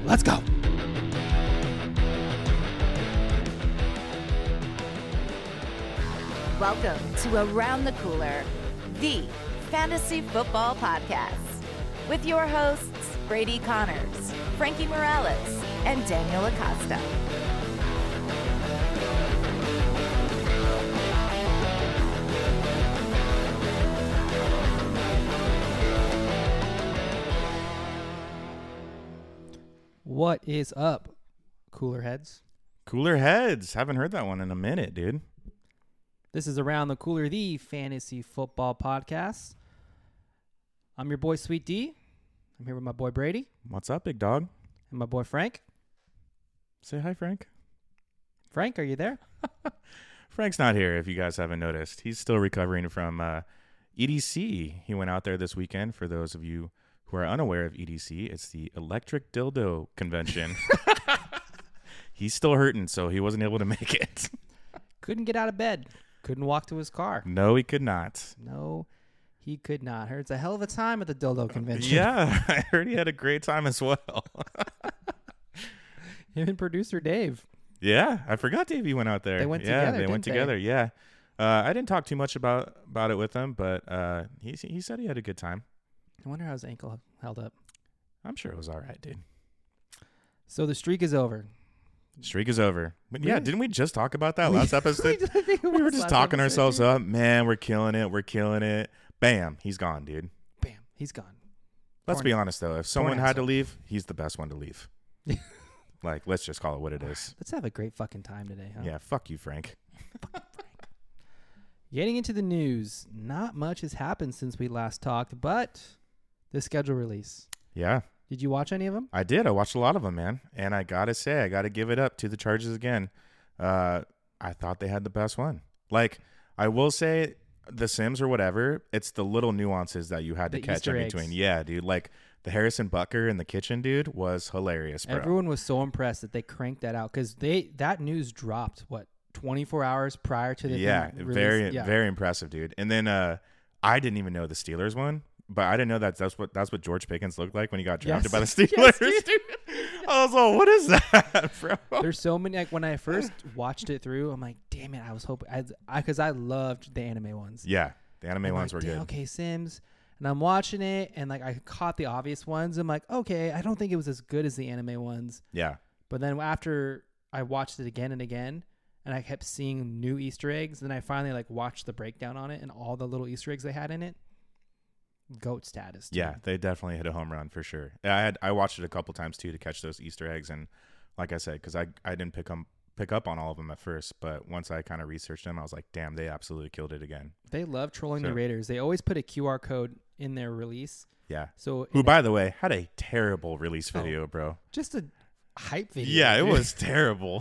Let's go. Welcome to Around the Cooler, the fantasy football podcast, with your hosts Brady Connors, Frankie Morales, and Daniel Acosta. What is up, cooler heads? Cooler heads. Haven't heard that one in a minute, dude. This is Around the Cooler, the fantasy football podcast. I'm your boy, Sweet D. I'm here with my boy, Brady. What's up, big dog? And my boy, Frank. Say hi, Frank. Frank, are you there? Frank's not here, if you guys haven't noticed. He's still recovering from EDC. He went out there this weekend. For those of you who are unaware of EDC, it's the Electric Dildo Convention. He's still hurting, so he wasn't able to make it. Couldn't get out of bed. Couldn't walk to his car. No, he could not. No, he could not. Heard it's a hell of a time at the dildo convention. Yeah, I heard he had a great time as well. Him and producer Dave. Yeah, I forgot Davey went out there. They went yeah, together, they went didn't together. Yeah, I didn't talk too much about it with him, but he said he had a good time. I wonder how his ankle held up. I'm sure it was all right, dude. So the streak is over. Streak is over. But yeah, Really? didn't we just talk about that last episode? I think it We were was just last talking episode, ourselves dude. up. Man, we're killing it. We're killing it. Bam, he's gone, dude. Bam, he's gone. Let's Torn- be honest, though. If someone had to asshole. leave, he's the best one to leave. Like, let's just call it what it is. Let's have a great fucking time today, huh? Yeah, fuck you, Frank. Getting into the news, not much has happened since we last talked, but the schedule release. Yeah, Did you watch any of them? I did. I watched a lot of them, man. And I got to say, I got to give it up to the Chargers again. I thought they had the best one. Like, I will say, the Sims or whatever, it's the little nuances that you had to The catch in Easter eggs. between. Yeah, dude. Like, the Harrison Butker in the kitchen, dude, was hilarious, bro. Everyone was so impressed that they cranked that out because that news dropped, 24 hours prior to the Yeah, thing very, release? Yeah. very impressive, dude. And then I didn't even know the Steelers won, but I didn't know that's what George Pickens looked like when he got drafted Yes. by the Steelers. Yes, dude. I was like, what is that, bro? There's so many. Like when I first watched it through, I'm like, damn it! I was hoping because I loved the anime ones. Yeah, the anime I'm ones like, were damn, good. Okay, Sims, and I'm watching it, and like I caught the obvious ones. I'm like, okay, I don't think it was as good as the anime ones. Yeah, But then after I watched it again and again, and I kept seeing new Easter eggs, then I finally like watched the breakdown on it and all the little Easter eggs they had in it. GOAT status. Dude. yeah, they definitely hit a home run for sure. I watched it a couple times too to catch those Easter eggs, and like I said, because I didn't pick up on all of them at first, but once I kind of researched them, I was like, damn, they absolutely killed it again. They love trolling the So- Raiders. They always put a QR code in their release. Yeah. So Who, by the way, had a terrible release Oh. video, bro. just a hype video. Yeah, it dude. was terrible.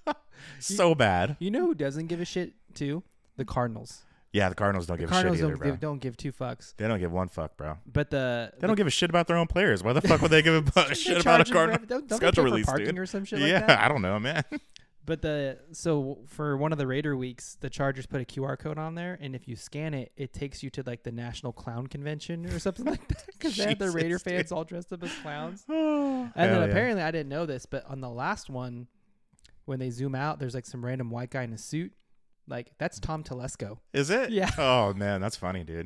So bad. You know who doesn't give a shit too? The Cardinals. Yeah, the Cardinals don't The give Cardinals a shit either, bro. don't give two fucks. They don't give one fuck, bro. But They don't give a shit about their own players. Why the fuck would they give a They shit charge about a them Cardinal for- don't they schedule charge for release, parking dude? or some shit Yeah, like that? I don't know, man. But so for one of the Raider weeks, the Chargers put a QR code on there, and if you scan it, it takes you to like the National Clown Convention or something like that. Because they had the Jesus, Raider dude. fans all dressed up as clowns. And And then apparently, I didn't know this, but on the last one, when they zoom out, there's like some random white guy in a suit. Like that's Tom Telesco. Is it? Yeah. Oh man, that's funny, dude.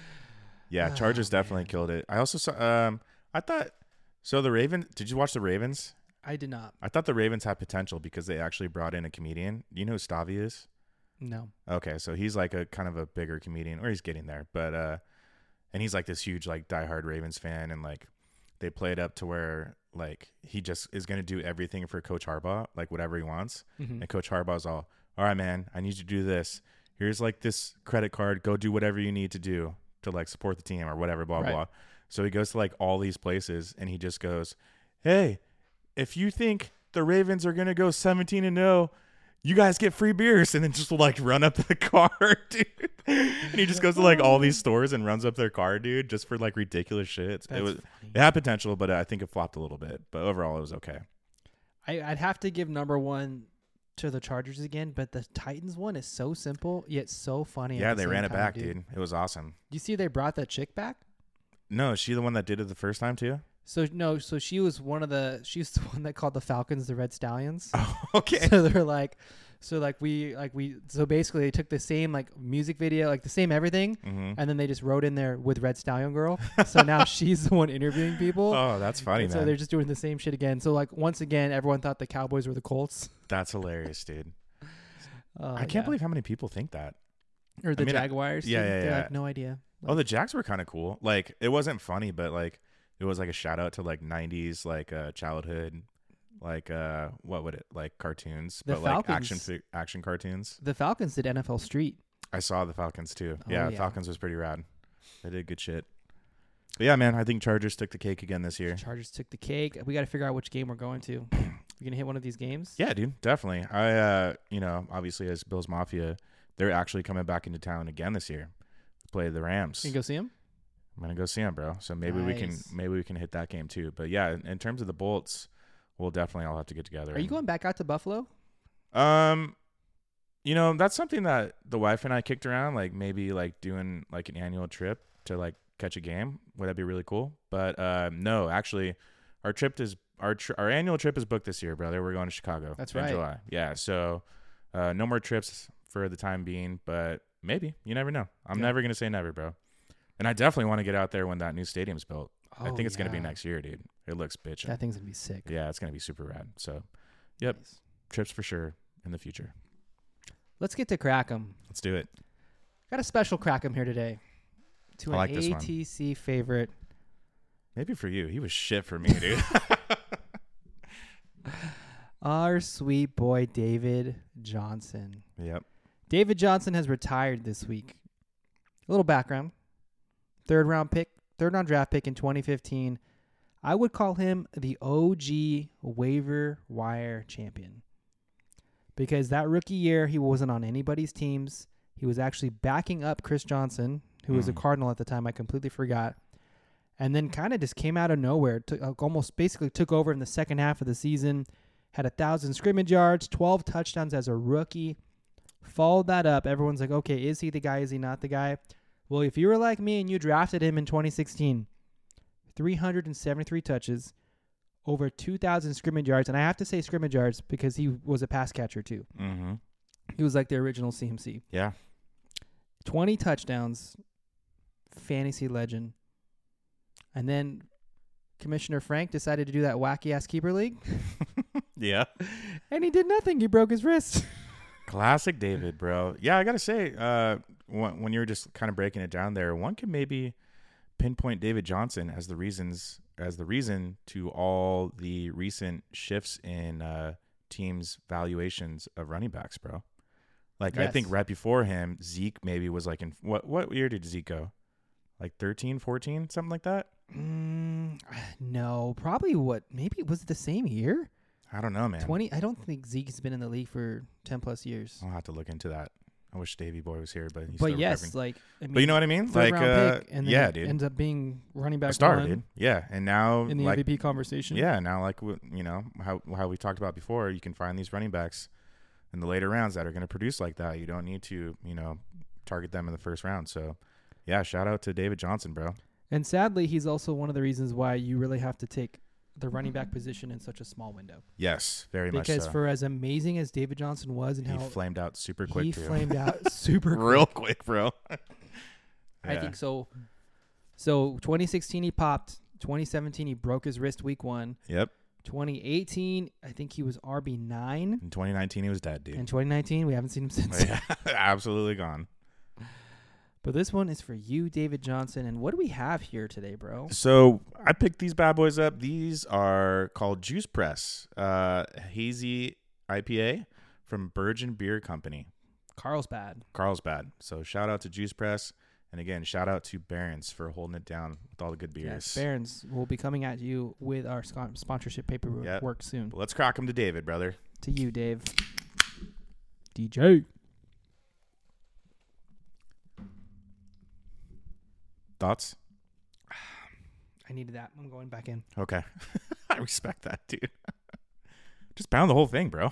Yeah, Oh, Chargers definitely man. killed it. I also saw. I thought. So the Ravens. Did you watch the Ravens? I did not. I thought the Ravens had potential because they actually brought in a comedian. Do you know who Stavi is? No. Okay, so he's like a kind of a bigger comedian, or he's getting there, but and he's like this huge like diehard Ravens fan, and like they play it up to where like he just is gonna do everything for Coach Harbaugh, like whatever he wants, Mhm. and Coach Harbaugh's all right, man, I need you to do this. Here's like this credit card. Go do whatever you need to do to like support the team or whatever, blah Right. blah. So he goes to like all these places, and he just goes, "Hey, if you think the Ravens are gonna go 17-0, you guys get free beers," and then just like run up the car, dude. And he just goes to like all these stores and runs up their car, dude, just for like ridiculous shit. That's It funny. had potential, but I think it flopped a little bit. But overall, it was okay. I'd have to give number one to the Chargers again, but the Titans one is so simple yet so funny. Yeah, at the they ran same it time, back, dude. It was awesome. You see, they brought that chick back. No, is she the one that did it the first time too? So no, so she's the one that called the Falcons the Red Stallions. Oh, okay. So they're like, so basically they took the same like music video, like the same everything, Mm-hmm. and then they just wrote in there with Red Stallion Girl. So now she's the one interviewing people. Oh, that's funny, And man. so they're just doing the same shit again. So like once again, everyone thought the Cowboys were the Colts. That's hilarious, dude. I can't Yeah. believe how many people think that. Or the I mean, Jaguars. yeah, too. yeah, They're yeah. like, no idea. Oh, the Jags were kind of cool. Like, it wasn't funny, but like, it was like a shout out to like 90s, like childhood, like what would it like cartoons, The but like Falcons- action cartoons. The Falcons did NFL Street. I saw the Falcons too. Oh, Yeah, yeah. Falcons was pretty rad. They did good shit. But yeah, man, I think Chargers took the cake again this year. Chargers took the cake. We got to figure out which game we're going to. You gonna hit one of these games? Yeah, dude, definitely. I obviously as Bills Mafia, they're actually coming back into town again this year to play the Rams. You can go see them. I'm gonna go see them, bro. So maybe we can hit that game too. But yeah, in terms of the Bolts, we'll definitely all have to get together. Are you going back out to Buffalo? That's something that the wife and I kicked around, like maybe like doing like an annual trip to like catch a game. Would that be really cool? But no, actually, our annual trip is booked this year, brother. We're going to Chicago. That's in right. July. Yeah. So no more trips for the time being, but maybe. You never know. I'm never gonna say never, bro. And I definitely want to get out there when that new stadium's built. I think it's going to be next year, dude. It looks bitchin'. That thing's going to be sick. Yeah, it's going to be super rad. So, yep, Nice. trips for sure in the future. Let's get to Crackem. Let's do it. Got a special Crackem here today. To I an like this one. ATC favorite. Maybe for you. He was shit for me, dude. Our sweet boy, David Johnson. Yep. David Johnson has retired this week. A little background. Third round draft pick in 2015. I would call him the OG waiver wire champion. Because that rookie year, he wasn't on anybody's teams. He was actually backing up Chris Johnson, who was a Cardinal at the time. I completely forgot. And then kind of just came out of nowhere. Almost basically took over in the second half of the season. Had 1,000 scrimmage yards, 12 touchdowns as a rookie. Followed that up. Everyone's like, okay, is he the guy? Is he not the guy? Well, if you were like me and you drafted him in 2016, 373 touches, over 2,000 scrimmage yards. And I have to say scrimmage yards because he was a pass catcher too. Mm-hmm. He was like the original CMC. Yeah. 20 touchdowns, fantasy legend. And then Commissioner Frank decided to do that wacky-ass keeper league. Yeah. And he did nothing. He broke his wrist. Classic David, bro. Yeah, I got to say, when you were just kind of breaking it down there, one could maybe pinpoint David Johnson as the reason to all the recent shifts in teams' valuations of running backs, bro. Like, I think Yes. right before him, Zeke maybe was like in what year did Zeke go? Like 13, 14, something like that? No, probably maybe was it the same year? I don't know, man. 20. I don't think Zeke's been in the league for 10 plus years. I'll have to look into that. I wish Davey Boy was here, but he's But still yes, recovering. like, I mean, But you know what I mean? third Like, round pick, and then yeah, dude. ends up being running back A star, one dude. Yeah, and now in the like, MVP conversation. yeah, now like how we talked about before, you can find these running backs in the later rounds that are going to produce like that. You don't need to, target them in the first round. So, yeah, shout out to David Johnson, bro. And sadly, he's also one of the reasons why you really have to take the running back position in such a small window. Yes, very much Because so. for as amazing as David Johnson was and He how flamed out super quick, he too. flamed out super quick. Real quick, bro. I Yeah. think so. So 2016 he popped. 2017 he broke his wrist week 1. Yep. 2018 I think he was RB9. In 2019, he was dead, dude. And 2019 we haven't seen him since. Yeah, absolutely gone. But this one is for you, David Johnson. And what do we have here today, bro? So I picked these bad boys up. These are called Juice Press, hazy IPA from Virgin Beer Company, Carlsbad. Carlsbad. So shout out to Juice Press, and again shout out to Barron's for holding it down with all the good beers. Yes, Barron's will be coming at you with our sponsorship paperwork Yep. soon. But let's crack them to David, brother. To you, Dave. DJ. Thoughts? I needed that. I'm going back in. Okay, I respect that, dude. Just pound the whole thing, bro.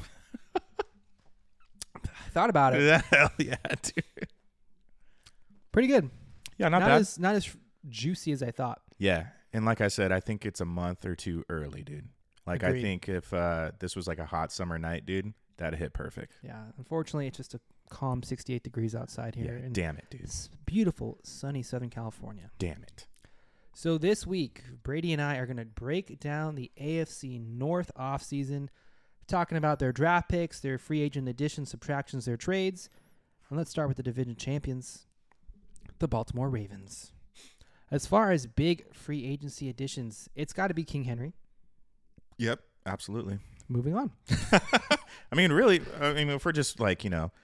I thought about it. Hell yeah, dude. Pretty good. Yeah, not bad. Not as juicy as I thought. Yeah, And like I said, I think it's a month or two early, dude. Like, Agreed. I think if this was like a hot summer night, dude, that'd hit perfect. Yeah, unfortunately, it's just a calm 68 degrees outside here. Yeah, and damn it, dude. it's beautiful, sunny Southern California. Damn it. So this week, Brady and I are going to break down the AFC North offseason, talking about their draft picks, their free agent additions, subtractions, their trades. And let's start with the division champions, the Baltimore Ravens. As far as big free agency additions, it's got to be King Henry. Yep, absolutely. Moving on. I mean, really, if we're just like,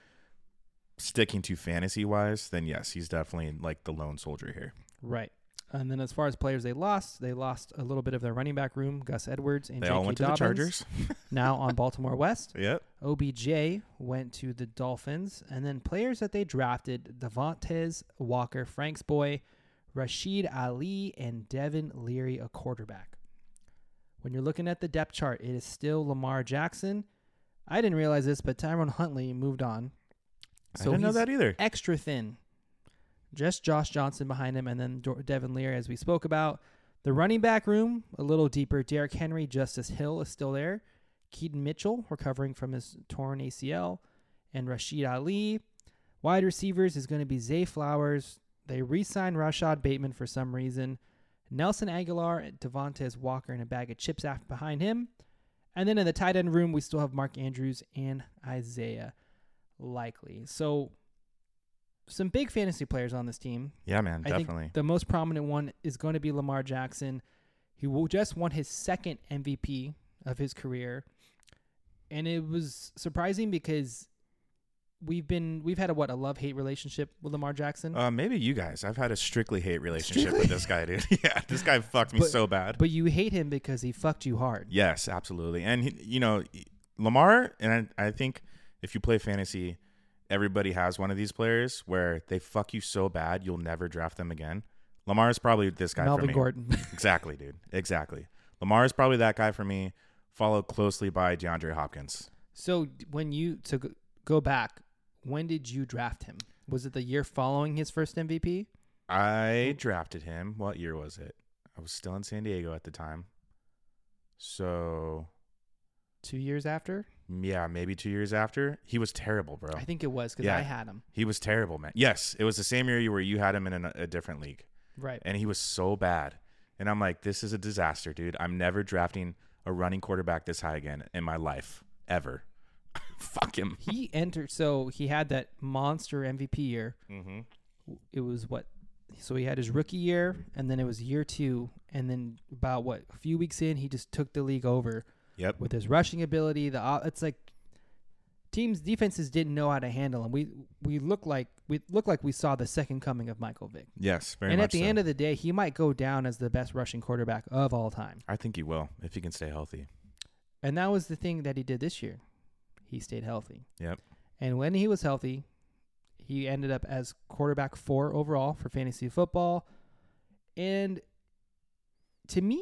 sticking to fantasy-wise, then yes, he's definitely like the lone soldier here. Right. And then as far as players they lost a little bit of their running back room, Gus Edwards and They J.K. all went to Dobbins, the Chargers. now on Baltimore West. Yep. OBJ went to the Dolphins. And then players that they drafted, Devontae Walker, Frank's boy, Rashid Ali, and Devin Leary, a quarterback. When you're looking at the depth chart, it is still Lamar Jackson. I didn't realize this, but Tyrone Huntley moved on. I didn't know he's that either. extra thin. Just Josh Johnson behind him, and then Devin Leary, as we spoke about. The running back room, a little deeper. Derrick Henry, Justice Hill is still there. Keaton Mitchell, recovering from his torn ACL. And Rashid Ali. Wide receivers is going to be Zay Flowers. They re-signed Rashad Bateman for some reason. Nelson Aguilar, Devontae Walker, and a bag of chips after behind him. And then in the tight end room, we still have Mark Andrews and Isaiah Likely. So some big fantasy players on this team. Yeah, man, I definitely. think the most prominent one is going to be Lamar Jackson. He just won his second MVP of his career. And it was surprising because we've had a love-hate relationship with Lamar Jackson. Maybe you guys. I've had a strictly hate relationship with this guy, dude. Yeah, this guy fucked me so bad. But you hate him because he fucked you hard. Yes, absolutely. And, Lamar, and I think if you play fantasy, everybody has one of these players where they fuck you so bad you'll never draft them again. Lamar is probably this guy Melvin for me. Gordon. Exactly, dude. Exactly. Lamar is probably that guy for me, followed closely by DeAndre Hopkins. So go back, when did you draft him? Was it the year following his first MVP? I drafted him. What year was it? I was still in San Diego at the time. So 2 years after? yeah, maybe 2 years after. He was terrible, bro. I think it was because Yeah. I had him. He was terrible, man. Yes, it was the same year where you had him in a different league. Right. And he was so bad. And I'm like, this is a disaster, dude. I'm never drafting a running quarterback this high again in my life, ever. Fuck him. He entered, so he had that monster MVP year. Mm-hmm. It was so he had his rookie year, and then it was year 2, and then about a few weeks in, he just took the league over. Yep. With his rushing ability. It's like defenses didn't know how to handle him. We look like we saw the second coming of Michael Vick. Yes, very and much at the so. end of the day, he might go down as the best rushing quarterback of all time. I think he will if he can stay healthy. And that was the thing that he did this year. He stayed healthy. Yep. And when he was healthy, he ended up as quarterback 4 overall for fantasy football. And to me,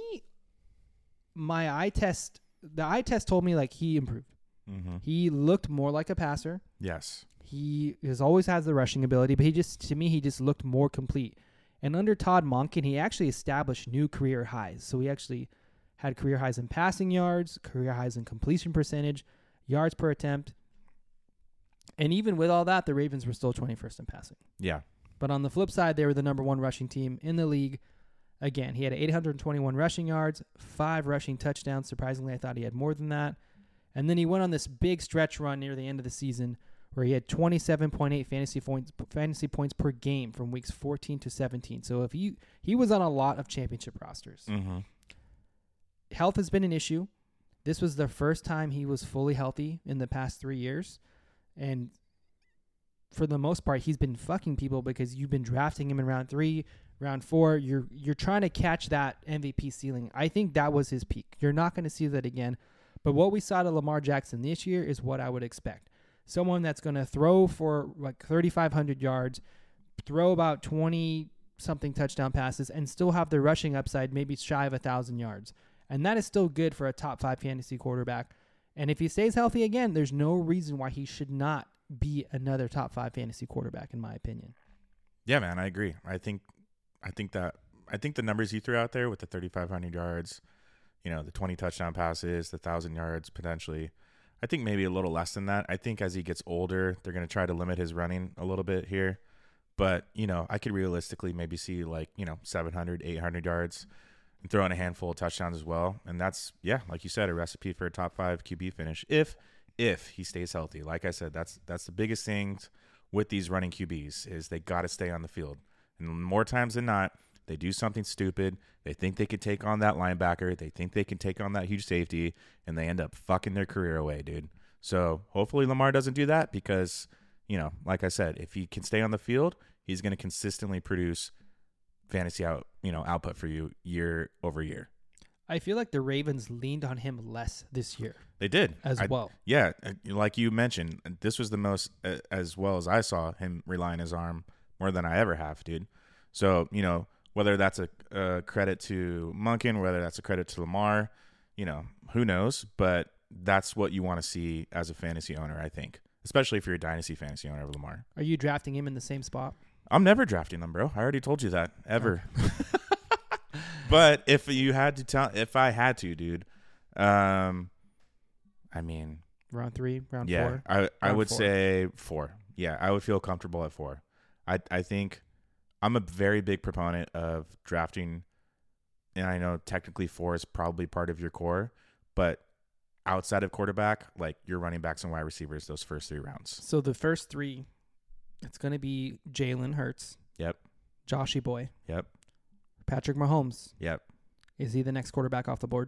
the eye test told me like he improved. Mm-hmm. He looked more like a passer. Yes. He always has the rushing ability, but he just looked more complete. And under Todd Monken, he actually established new career highs. So he actually had career highs in passing yards, career highs in completion percentage, yards per attempt. And even with all that, the Ravens were still 21st in passing. Yeah. But on the flip side, they were the number 1 rushing team in the league. Again, he had 821 rushing yards, 5 rushing touchdowns. Surprisingly, I thought he had more than that. And then he went on this big stretch run near the end of the season where he had 27.8 fantasy points per game from weeks 14 to 17. So if he was on a lot of championship rosters. Mm-hmm. Health has been an issue. This was the first time he was fully healthy in the past 3 years. And for the most part, he's been fucking people because you've been drafting him in round 3, round 4. You're trying to catch that MVP ceiling. I think that was his peak. You're not going to see that again. But what we saw to Lamar Jackson this year is what I would expect. Someone that's going to throw for like 3,500 yards, throw about 20-something touchdown passes, and still have the rushing upside maybe shy of 1,000 yards. And that is still good for a top 5 fantasy quarterback. And if he stays healthy again, there's no reason why he should not be another top 5 fantasy quarterback, in my opinion. Yeah, man, I agree. I think I think the numbers he threw out there with the 3,500 yards, the 20 touchdown passes, the 1,000 yards potentially, I think maybe a little less than that. I think as he gets older, they're going to try to limit his running a little bit here. But, I could realistically maybe see 700, 800 yards and throw in a handful of touchdowns as well. And that's, like you said, a recipe for a top 5 QB finish if he stays healthy. Like I said, that's the biggest thing with these running QBs is they got to stay on the field. And more times than not, they do something stupid. They think they could take on that linebacker. They think they can take on that huge safety, and they end up fucking their career away, dude. So hopefully Lamar doesn't do that because, like I said, if he can stay on the field, he's going to consistently produce fantasy output for you year over year. I feel like the Ravens leaned on him less this year. They did. Well. Yeah, like you mentioned, this was the most, as well as I saw him rely on his arm more than I ever have, dude. So, whether that's a credit to Monken, whether that's a credit to Lamar, who knows? But that's what you want to see as a fantasy owner, I think, especially if you're a dynasty fantasy owner of Lamar. Are you drafting him in the same spot? I'm never drafting them, bro. I already told you that, ever. But if I had to, dude, I mean, round 3, round 4. Yeah, I would say 4. Yeah, I would feel comfortable at 4. I think I'm a very big proponent of drafting, and I know technically 4 is probably part of your core, but outside of quarterback, like your running backs and wide receivers, those first 3 rounds. So the first 3, it's going to be Jalen Hurts. Yep. Joshy Boy. Yep. Patrick Mahomes. Yep. Is he the next quarterback off the board?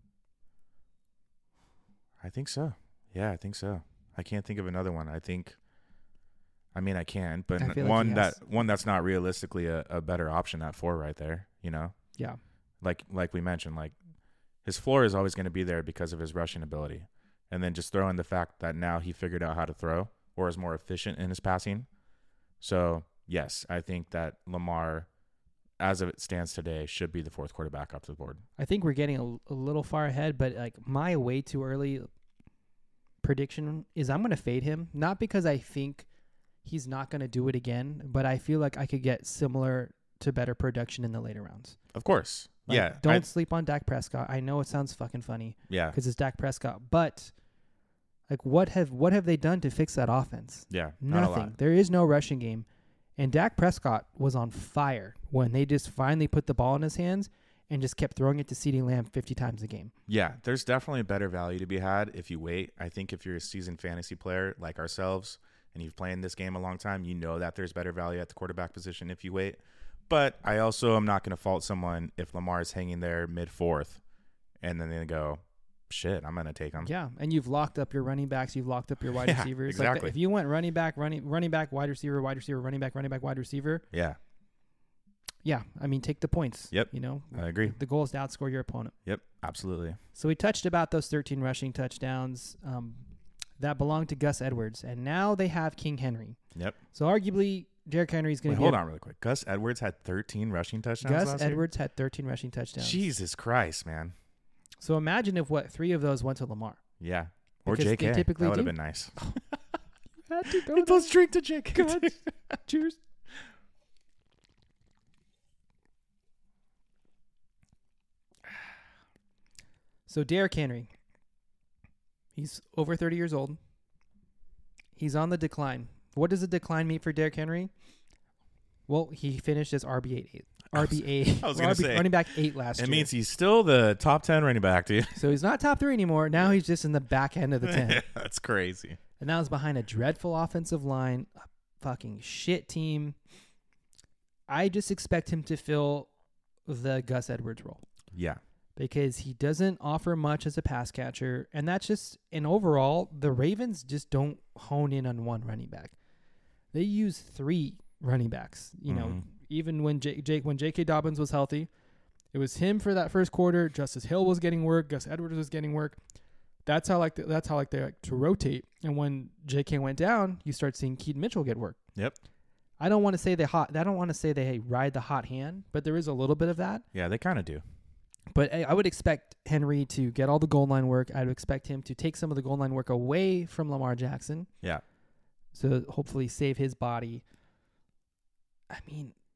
I think so. Yeah, I think so. I can't think of another one. I can, but one that's not realistically a better option at 4 right there, Yeah. Like we mentioned, like his floor is always going to be there because of his rushing ability. And then just throw in the fact that now he figured out how to throw or is more efficient in his passing. So, yes, I think that Lamar, as it stands today, should be the 4th quarterback off the board. I think we're getting a little far ahead, but my way too early prediction is I'm going to fade him, not because I think he's not going to do it again, but I feel like I could get similar to better production in the later rounds. Of course. Don't sleep on Dak Prescott. I know it sounds fucking funny. Yeah. Because it's Dak Prescott, but what have they done to fix that offense? Yeah. Nothing. There is no rushing game. And Dak Prescott was on fire when they just finally put the ball in his hands and just kept throwing it to CeeDee Lamb 50 times a game. Yeah, there's definitely a better value to be had if you wait. I think if you're a seasoned fantasy player like ourselves and you've played this game a long time, you know that there's better value at the quarterback position if you wait. But I also am not going to fault someone if Lamar is hanging there mid-4th and then they go, shit, I'm going to take him. Yeah, and you've locked up your running backs. You've locked up your wide receivers. Exactly. If you went running back, wide receiver, running back, wide receiver. Yeah. Yeah, I mean, take the points. Yep. I agree. The goal is to outscore your opponent. Yep, absolutely. So we touched about those 13 rushing touchdowns that belonged to Gus Edwards, and now they have King Henry. Yep. So arguably, Derrick Henry is going to hold on really quick. Gus Edwards had 13 rushing touchdowns last year? Had 13 rushing touchdowns. Jesus Christ, man. So imagine if 3 of those went to Lamar. Yeah. Or Because JK. they typically that would have do. been nice. Had to go Let's drink to JK. Cheers. So Derrick Henry, he's over 30 years old. He's on the decline. What does the decline mean for Derrick Henry? Well, he finished as RB8. Running back 8 last year. It means he's still the top 10 running back, dude. So he's not top 3 anymore. Now he's just in the back end of the 10. That's crazy. And that was behind a dreadful offensive line, a fucking shit team. I just expect him to fill the Gus Edwards role. Yeah. Because he doesn't offer much as a pass catcher. And that's just, and overall, the Ravens just don't hone in on one running back. They use 3 running backs. Even when J.K. Dobbins was healthy, it was him for that first quarter. Justice Hill was getting work. Gus Edwards was getting work. That's how they like to rotate. And when J.K. went down, you start seeing Keaton Mitchell get work. Yep. I don't want to say they ride the hot hand, but there is a little bit of that. Yeah, they kind of do. But I would expect Henry to get all the goal line work. I would expect him to take some of the goal line work away from Lamar Jackson. Yeah. So hopefully save his body. I mean,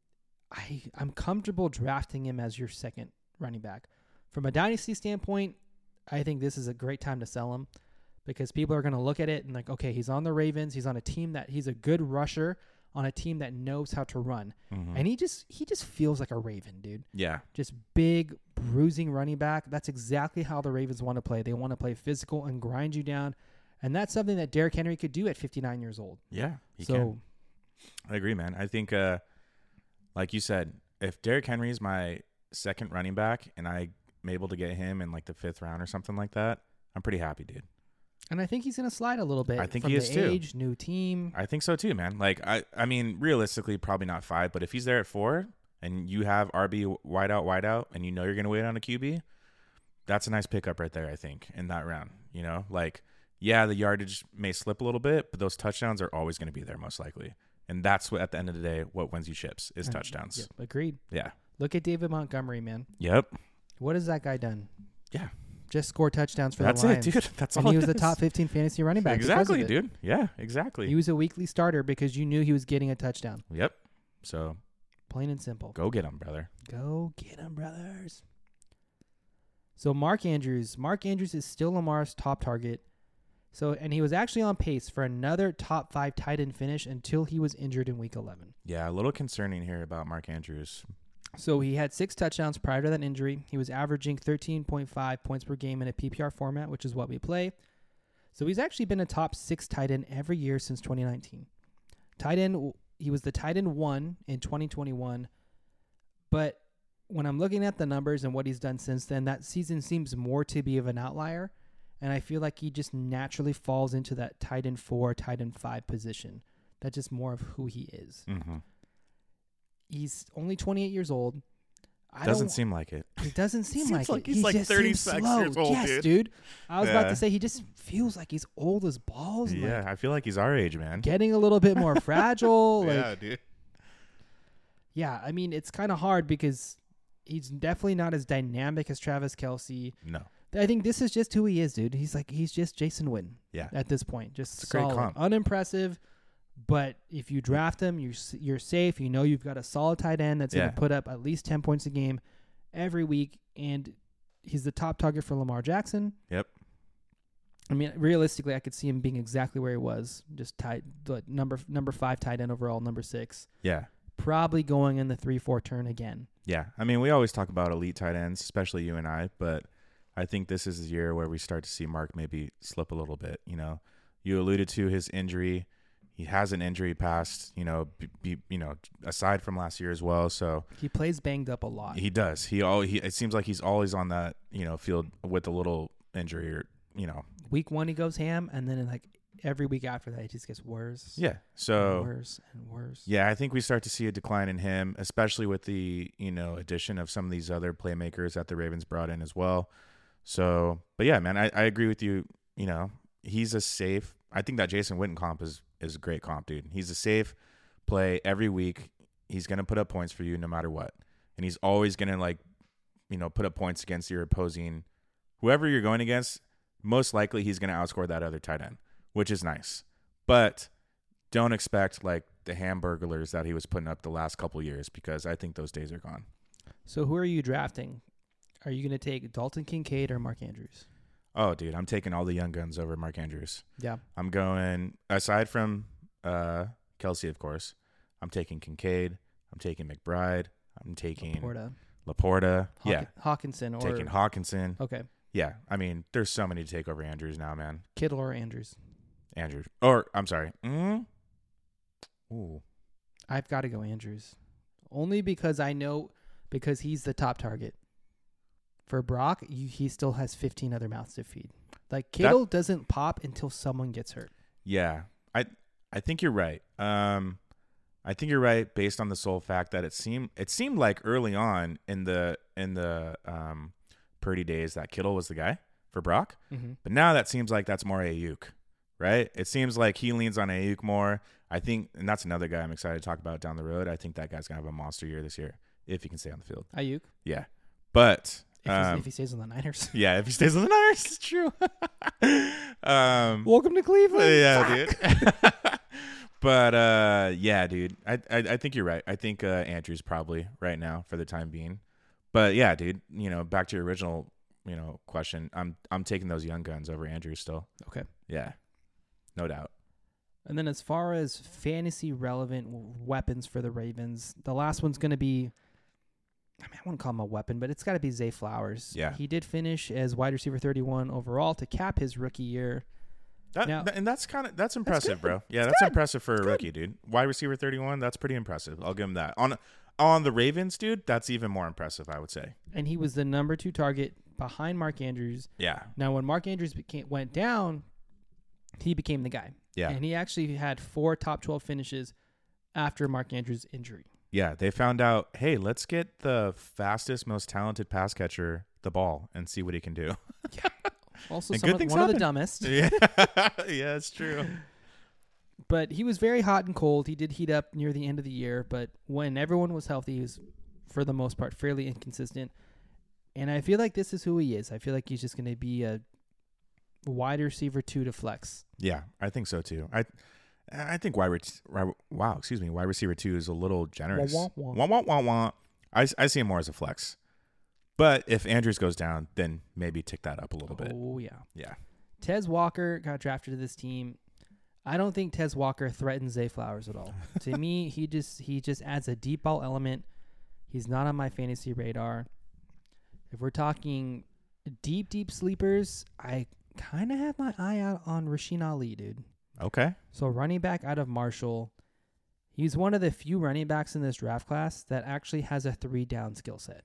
I'm comfortable drafting him as your second running back. From a dynasty standpoint, I think this is a great time to sell him because people are going to look at it and like, okay, he's on the Ravens. He's on a team that he's a good rusher on a team that knows how to run. Mm-hmm. And he just feels like a Raven, dude. Yeah. Just big, bruising running back. That's exactly how the Ravens want to play. They want to play physical and grind you down. And that's something that Derrick Henry could do at 59 years old. Yeah, he can. I agree, man. I think, like you said, if Derrick Henry is my second running back and I'm able to get him in like the 5th round or something like that, I'm pretty happy, dude. And I think he's going to slide a little bit. I think from he is the too. Age, new team. I think so too, man. Like, I mean, realistically, probably not 5, but if he's there at 4 and you have RB wide out, and you know you're going to wait on a QB, that's a nice pickup right there, I think, in that round. You know, like, yeah, the yardage may slip a little bit, but those touchdowns are always going to be there most likely. And that's what, at the end of the day, what wins you chips is touchdowns. Yep, agreed. Yeah. Look at David Montgomery, man. Yep. What has that guy done? Yeah. Just score touchdowns for That's the Lions. it, dude. That's all and he it was the is. top 15 fantasy running back. because Exactly, of it. dude. Yeah, exactly. He was a weekly starter because you knew he was getting a touchdown. Yep. So Plain and simple. go get him, brother. Go get him, brothers. So Mark Andrews. Mark Andrews is still Lamar's top target. And he was actually on pace for another top 5 tight end finish until he was injured in week 11. Yeah, a little concerning here about Mark Andrews. So he had 6 touchdowns prior to that injury. He was averaging 13.5 points per game in a PPR format, which is what we play. So he's actually been a top 6 tight end every year since 2019. He was the tight end 1 in 2021. But when I'm looking at the numbers and what he's done since then, that season seems more to be of an outlier. And I feel like he just naturally falls into that tight end 4, tight end 5 position. That's just more of who he is. Mm-hmm. He's only 28 years old. Doesn't seem like it. It doesn't seem Seems like it. he's like just 36 seems slow. years old, yes, dude. I was about Yeah. to say he just feels like he's old as balls. Yeah, like I feel like he's our age, man. getting a little bit more fragile. Yeah, dude. Yeah, I mean it's kind of hard because he's definitely not as dynamic as Travis Kelce. No. I think this is just who he is, dude. He's just Jason Witten. Yeah. At this point, just It's a great solid, comp. unimpressive. But if you draft him, you're safe. You know you've got a solid tight end that's going Yeah. to put up at least 10 points a game every week, and he's the top target for Lamar Jackson. Yep. I mean, realistically, I could see him being exactly where he was, just tight, number 5 tight end overall, number 6. Yeah. Probably going in the 3-4 turn again. Yeah. I mean, we always talk about elite tight ends, especially you and I, but I think this is the year where we start to see Mark maybe slip a little bit. You know, you alluded to his injury. He has an injury past, aside from last year as well. So He plays banged up a lot. he does. It seems like he's always on that, field with a little injury or, Week 1 he goes ham, and then like every week after that it just gets worse. Yeah. So worse and worse. yeah, I think we start to see a decline in him, especially with the, addition of some of these other playmakers that the Ravens brought in as well. So, but yeah, man, I agree with you. He's a safe. I think that Jason Witten comp is a great comp, dude. He's a safe play every week. He's going to put up points for you no matter what. And he's always going to put up points against your opposing, whoever you're going against. Most likely he's going to outscore that other tight end, which is nice. But don't expect like the hamburglers that he was putting up the last couple years, because I think those days are gone. So who are you drafting? Are you going to take Dalton Kincaid or Mark Andrews? Oh, dude, I'm taking all the young guns over Mark Andrews. Yeah. I'm going, aside from Kelce, of course, I'm taking Kincaid. I'm taking McBride. I'm taking Laporta. Yeah. Hawkinson or Taking Hawkinson. Okay. Yeah. I mean, there's so many to take over Andrews now, man. Kittle or Andrews? Andrews. Or, I'm sorry. Ooh. I've got to go Andrews. Only because because he's the top target. For Brock, he still has 15 other mouths to feed. Like Kittle doesn't pop until someone gets hurt. Yeah. I think you're right. I think you're right based on the sole fact that it seemed like early on in the Purdy days that Kittle was the guy for Brock. Mm-hmm. But now that seems like that's more Ayuk, right? It seems like he leans on Ayuk more. I think, and that's another guy I'm excited to talk about down the road. I think that guy's going to have a monster year this year if he can stay on the field. Ayuk? Yeah. But if he stays on the Niners. Yeah, if he stays on the Niners, it's true. Welcome to Cleveland. Yeah, dude. But yeah, dude, I think you're right. I think Andrews probably right now for the time being. But yeah, dude, back to your original, question. I'm taking those young guns over Andrews still. Okay. Yeah, no doubt. And then as far as fantasy relevant weapons for the Ravens, the last one's going to be, I wouldn't call him a weapon, but it's got to be Zay Flowers. Yeah. He did finish as wide receiver 31 overall to cap his rookie year. That's impressive, bro. Yeah, that's impressive for a rookie, dude. Wide receiver 31, that's pretty impressive. I'll give him that. On the Ravens, dude, that's even more impressive, I would say. And he was the number 2 target behind Mark Andrews. Yeah. Now, when Mark Andrews went down, he became the guy. Yeah. And he actually had 4 top 12 finishes after Mark Andrews' injury. Yeah, they found out, hey, let's get the fastest, most talented pass catcher the ball and see what he can do. Yeah. Also, And good things one of the happen. dumbest. Yeah, yeah, it's true. But he was very hot and cold. He did heat up near the end of the year. But when everyone was healthy, he was, for the most part, fairly inconsistent. And I feel like this is who he is. I feel like he's just going to be a wide receiver 2 to flex. Yeah, I think so too. I think wide receiver 2 is a little generous. Wah, wah, Wah, wah, wah, wah. I see him more as a flex. But if Andrews goes down, then maybe tick that up a little bit. Oh, yeah. Yeah. Tez Walker got drafted to this team. I don't think Tez Walker threatens Zay Flowers at all. To me, he just adds a deep ball element. He's not on my fantasy radar. If we're talking deep sleepers, I kind of have my eye out on Rasheen Ali, dude. Okay. So running back out of Marshall. He's one of the few running backs in this draft class that actually has a 3-down skill set.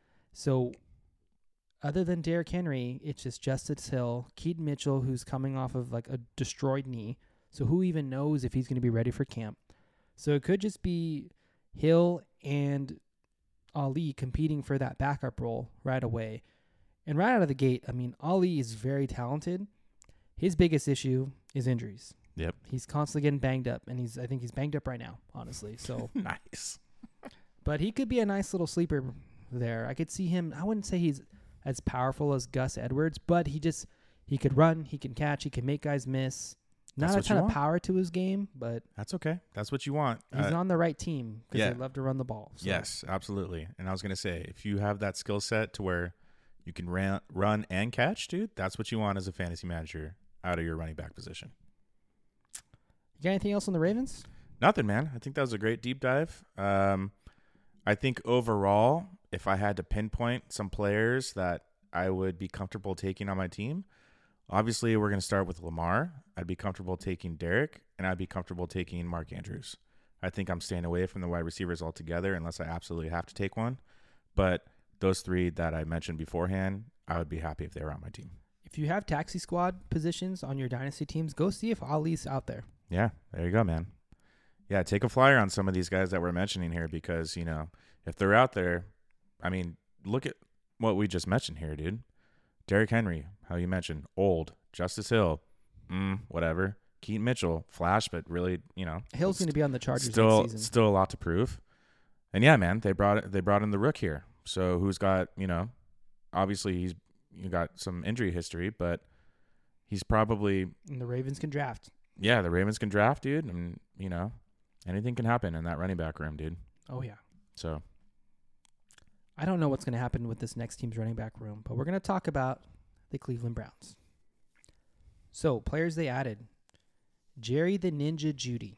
So other than Derrick Henry, it's just Justice Hill, Keaton Mitchell, who's coming off of like a destroyed knee. So who even knows if he's going to be ready for camp? So it could just be Hill and Ali competing for that backup role right away. And right out of the gate, Ali is very talented. His biggest issue is injuries. Yep. He's constantly getting banged up, and I think he's banged up right now, honestly. So Nice. But he could be a nice little sleeper there. I could see him. I wouldn't say he's as powerful as Gus Edwards, but he could run, he can catch, he can make guys miss. Not a ton of power to his game, but that's okay. That's what you want. He's on the right team because yeah. they love to run the ball. So. Yes, absolutely. And I was going to say, if you have that skill set to where you can run and catch, dude, that's what you want as a fantasy manager out of your running back position. You got anything else on the Ravens? Nothing, man. I think that was a great deep dive. I think overall, if I had to pinpoint some players that I would be comfortable taking on my team, obviously we're going to start with Lamar. I'd be comfortable taking Derek, and I'd be comfortable taking Mark Andrews. I think I'm staying away from the wide receivers altogether unless I absolutely have to take one. But those 3 that I mentioned beforehand, I would be happy if they were on my team. If you have taxi squad positions on your dynasty teams, go see if Ali's out there. Yeah, there you go, man. Yeah, take a flyer on some of these guys that we're mentioning here because, if they're out there, look at what we just mentioned here, dude. Derrick Henry, how you mentioned, old. Justice Hill, whatever. Keaton Mitchell, flash, but really, Hill's going to be on the Chargers still, next season. Still a lot to prove. And yeah, man, they brought in the Rook here. So who's got, obviously he's got some injury history, but he's probably. And the Ravens can draft. Yeah, the Ravens can draft, dude. And, anything can happen in that running back room, dude. Oh, yeah. So. I don't know what's going to happen with this next team's running back room, but we're going to talk about the Cleveland Browns. So, players they added. Jerry the Ninja Judy.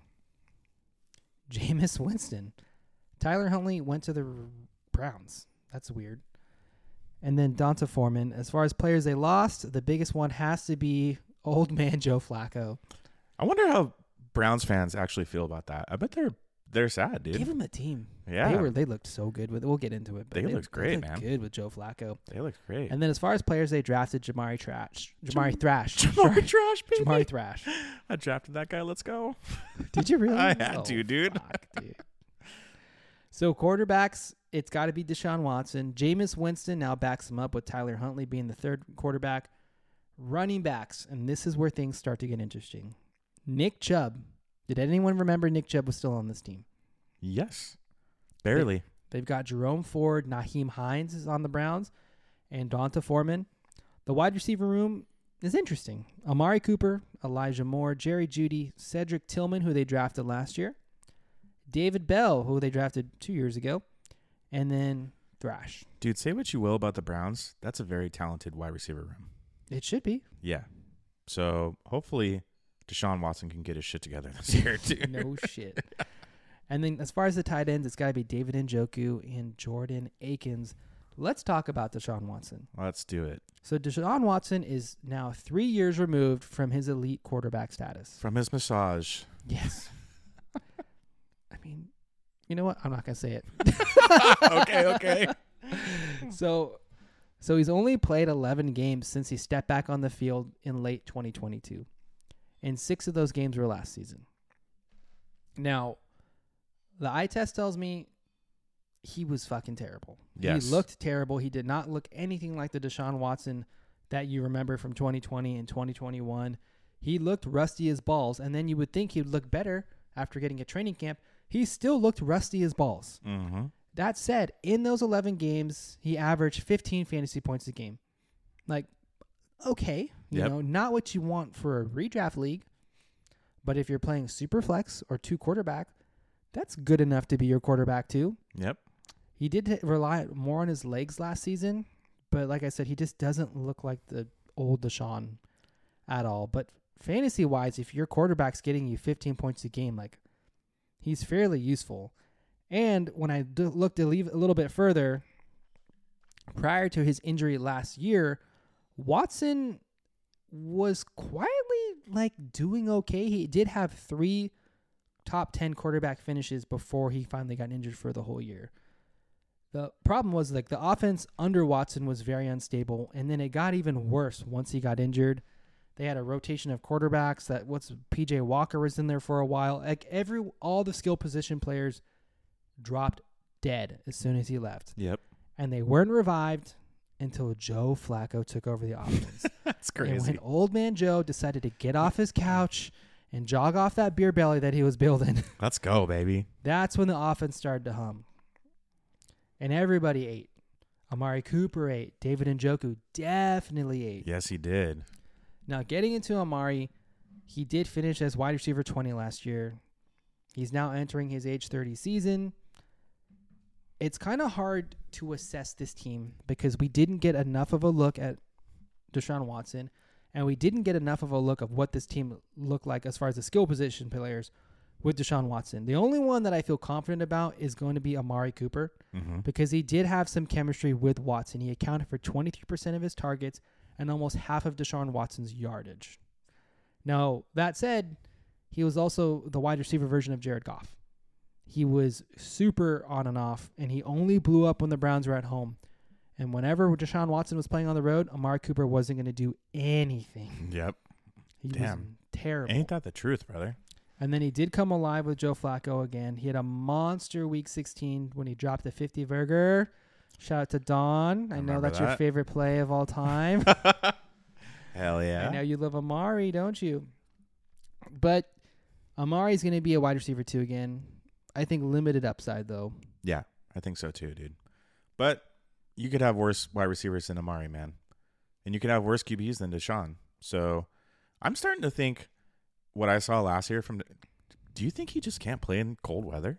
Jameis Winston. Tyler Huntley went to the Browns. That's weird. And then Donta Foreman. As far as players they lost, the biggest one has to be old man Joe Flacco. I wonder how Browns fans actually feel about that. I bet they're sad, dude. Give him a team. Yeah. They looked so good with it. We'll get into it. But they looked great, man. man. Good with Joe Flacco. They looked great. And then as far as players they drafted, Jamari Thrash. Jamari Thrash, baby. Jamari Thrash. I drafted that guy. Let's go. Did you really? I had to, dude. Fuck, dude. So quarterbacks, it's got to be Deshaun Watson. Jameis Winston now backs him up with Tyler Huntley being the third quarterback. Running backs, and this is where things start to get interesting. Nick Chubb. Did anyone remember Nick Chubb was still on this team? Yes. Barely. They've got Jerome Ford, Naheem Hines is on the Browns, and Donta Foreman. The wide receiver room, is interesting. Amari Cooper, Elijah Moore, Jerry Jeudy, Cedric Tillman, who they drafted last year, David Bell, who they drafted 2 years ago, and then Thrash. Dude, say what you will about the Browns. That's a very talented wide receiver room. It should be. Yeah. So hopefully Deshaun Watson can get his shit together this year, too. No shit. And then as far as the tight ends, it's got to be David Njoku and Jordan Akins. Let's talk about Deshaun Watson. Let's do it. So Deshaun Watson is now 3 years removed from his elite quarterback status. From his massage. Yes. I mean, you know what? I'm not going to say it. Okay. So he's only played 11 games since he stepped back on the field in late 2022. And 6 of those games were last season. Now, the eye test tells me he was fucking terrible. Yes. He looked terrible. He did not look anything like the Deshaun Watson that you remember from 2020 and 2021. He looked rusty as balls, and then you would think he would look better after getting a training camp. He still looked rusty as balls. Mm-hmm. That said, in those 11 games, he averaged 15 fantasy points a game. Like, okay, you know, not what you want for a redraft league, but if you're playing super flex or 2 quarterback, that's good enough to be your quarterback too. Yep. He did rely more on his legs last season, but like I said, he just doesn't look like the old Deshaun at all. But fantasy-wise, if your quarterback's getting you 15 points a game, like, he's fairly useful. And when I looked a little bit further, prior to his injury last year, Watson was quietly, like, doing okay. He did have 3 top 10 quarterback finishes before he finally got injured for the whole year. The problem was, like, the offense under Watson was very unstable, and then it got even worse once he got injured. They had a rotation of quarterbacks. PJ Walker was in there for a while. Like, all the skill position players dropped dead as soon as he left. Yep. And they weren't revived until Joe Flacco took over the offense. That's crazy. And when old man Joe decided to get off his couch and jog off that beer belly that he was building, Let's go, baby. that's when the offense started to hum. And everybody ate. Amari Cooper ate. David Njoku definitely ate. Yes, he did. Now, getting into Amari, he did finish as wide receiver 20 last year. He's now entering his age 30 season. It's kind of hard to assess this team because we didn't get enough of a look at Deshaun Watson, and we didn't get enough of a look of what this team looked like as far as the skill position players with Deshaun Watson. The only one that I feel confident about is going to be Amari Cooper because he did have some chemistry with Watson. He accounted for 23% of his targets and almost half of Deshaun Watson's yardage. Now, that said, he was also the wide receiver version of Jared Goff. He was super on and off, and he only blew up when the Browns were at home. And whenever Deshaun Watson was playing on the road, Amari Cooper wasn't going to do anything. Yep. He was terrible. Ain't that the truth, brother? And then he did come alive with Joe Flacco again. He had a monster Week 16 when he dropped the 50 burger. Shout out to Don. I know that's your favorite play of all time. Hell yeah. I know you love Amari, don't you? But Amari's going to be a wide receiver too again. I think limited upside, though. Yeah, I think so too, dude. But you could have worse wide receivers than Amari, man. And you could have worse QBs than Deshaun. So I'm starting to think what I saw last year do you think he just can't play in cold weather?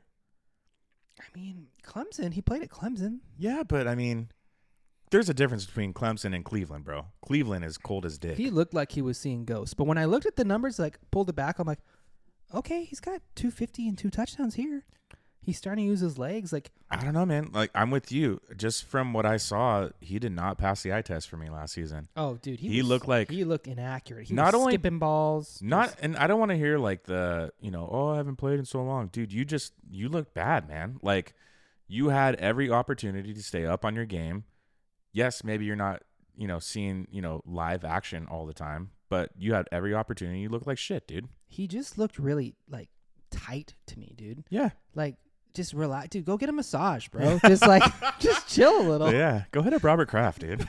I mean, Clemson, he played at Clemson. Yeah, but I mean, there's a difference between Clemson and Cleveland, bro. Cleveland is cold as dick. He looked like he was seeing ghosts. But when I looked at the numbers, like pulled it back, I'm like, okay, he's got 250 and 2 touchdowns here. He's starting to use his legs. Like, I don't know, man. Like, I'm with you. Just from what I saw, he did not pass the eye test for me last season. oh, dude, He looked inaccurate. He not was only- skipping balls. And I don't want to hear like I haven't played in so long. Dude, you look bad, man. Like, you had every opportunity to stay up on your game. Yes, maybe you're not, seeing, live action all the time, but you had every opportunity. You look like shit, dude. He just looked really, like, tight to me, dude. Yeah. Like, just relax. Dude, go get a massage, bro. Just, just chill a little. Yeah. Go hit up Robert Kraft, dude.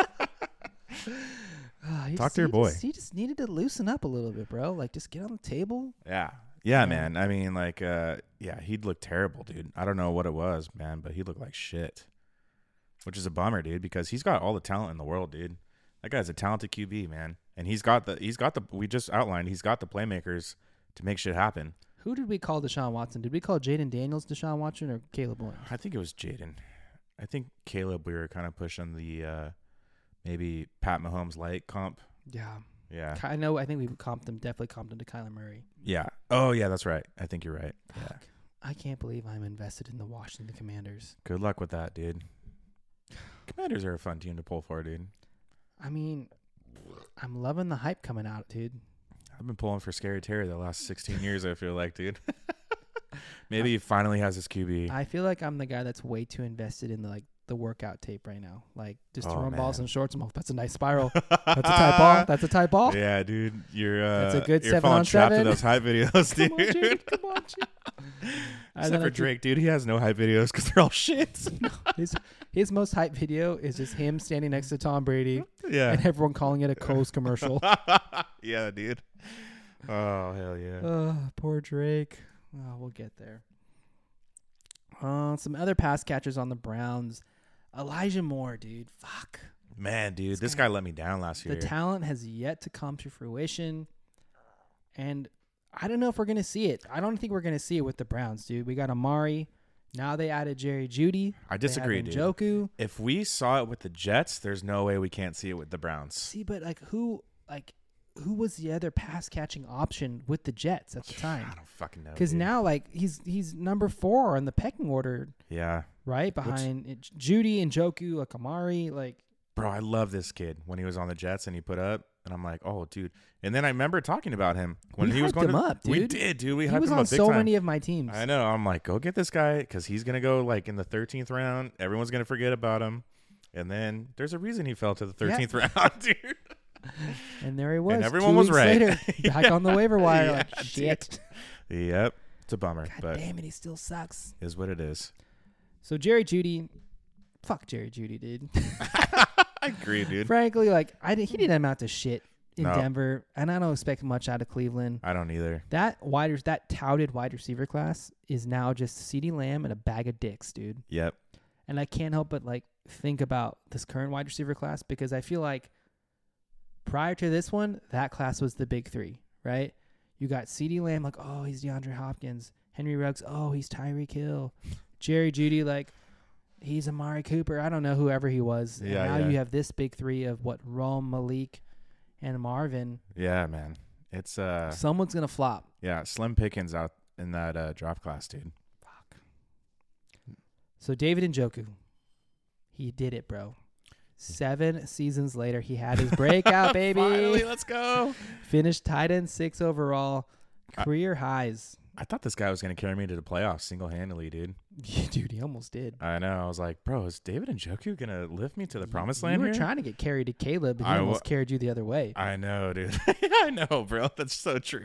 Talk to your boy. He just needed to loosen up a little bit, bro. Like, just get on the table. Yeah. Yeah, man. I mean, he'd look terrible, dude. I don't know what it was, man, but he looked like shit. Which is a bummer, dude, because he's got all the talent in the world, dude. That guy's a talented QB, man. And he's got the we just outlined, he's got the playmakers to make shit happen. Who did we call Deshaun Watson? Did we call Jaden Daniels Deshaun Watson or Caleb Williams? I think it was Jaden. I think Caleb, we were kind of pushing the maybe Pat Mahomes light comp. Yeah. Yeah. I think we definitely comped him to Kyler Murray. Yeah. Oh, yeah, that's right. I think you're right. Yeah. Fuck. I can't believe I'm invested in the Washington Commanders. Good luck with that, dude. Commanders are a fun team to pull for, dude. I mean, I'm loving the hype coming out, dude. I've been pulling for Scary Terry the last 16 years, I feel like, dude. Maybe he finally has his QB. I feel like I'm the guy that's way too invested in the workout tape right now. Like, just Oh, throwing balls man. in shorts. I'm like, that's a nice spiral. That's a tight ball. That's a tight ball. Yeah, dude. You're That's a good you're falling 7-on-7. trapped to those hype videos, Come on, dude. Jaden. Come on, Jaden. And Except then for Drake, dude. He has no hype videos because they're all shit. his most hype video is just him standing next to Tom Brady Yeah. and everyone calling it a Coast commercial. Yeah, dude. Oh, hell yeah. Poor Drake. Oh, we'll get there. Some other pass catchers on the Browns. Elijah Moore, dude. Fuck. Man, dude. This guy let me down last year. The talent has yet to come to fruition. And I don't know if we're going to see it. I don't think we're going to see it with the Browns, dude. We got Amari. Now they added Jerry Jeudy. I disagree, they dude. have Njoku. If we saw it with the Jets, there's no way we can't see it with the Browns. See, but who was the other pass catching option with the Jets at the time? I don't fucking know. Because dude. now, he's number 4 on the pecking order, Yeah. right behind Judy and Njoku, like Amari, Bro, I love this kid when he was on the Jets and he put up, and I'm like, oh, dude. And then I remember talking about him when We he was hyped going him to. up, We dude. did, dude. We he hyped was him on up big so time. many of my teams. I know. I'm like, go get this guy because he's gonna go in the 13th round. Everyone's gonna forget about him, and then there's a reason he fell to the 13th round, dude. And there he was. And everyone 2 was weeks right. Later, back on the waiver wire. Yeah, like, shit. Yep, it's a bummer, God but damn it, he still sucks. is what it is. So Jerry Jeudy, fuck Jerry Jeudy, dude. I agree, dude. Frankly, he didn't amount to shit in No. Denver, and I don't expect much out of Cleveland. I don't either. That touted wide receiver class is now just CeeDee Lamb and a bag of dicks, dude. Yep. And I can't help but think about this current wide receiver class because I feel like prior to this one, that class was the big 3, right? You got CeeDee Lamb, oh, he's DeAndre Hopkins. Henry Ruggs, oh, he's Tyreek Hill. Jerry Jeudy, he's Amari Cooper. I don't know whoever he was. Yeah, and now yeah. you have this big 3 of Rome, Malik, and Marvin. Yeah, man. It's Someone's gonna flop. yeah, slim pickings out in that draft class, dude. Fuck. So David Njoku, he did it, bro. 7 seasons later, he had his breakout, baby. Finally, let's go. Finished tight end 6 overall, career highs. I thought this guy was going to carry me to the playoffs single-handedly, dude. Dude, he almost did. I know. I was like, bro, is David Njoku going to lift me to the promised land You were here? trying to get carried to Caleb, and he I almost carried you the other way. I know, dude. I know, bro. That's so true.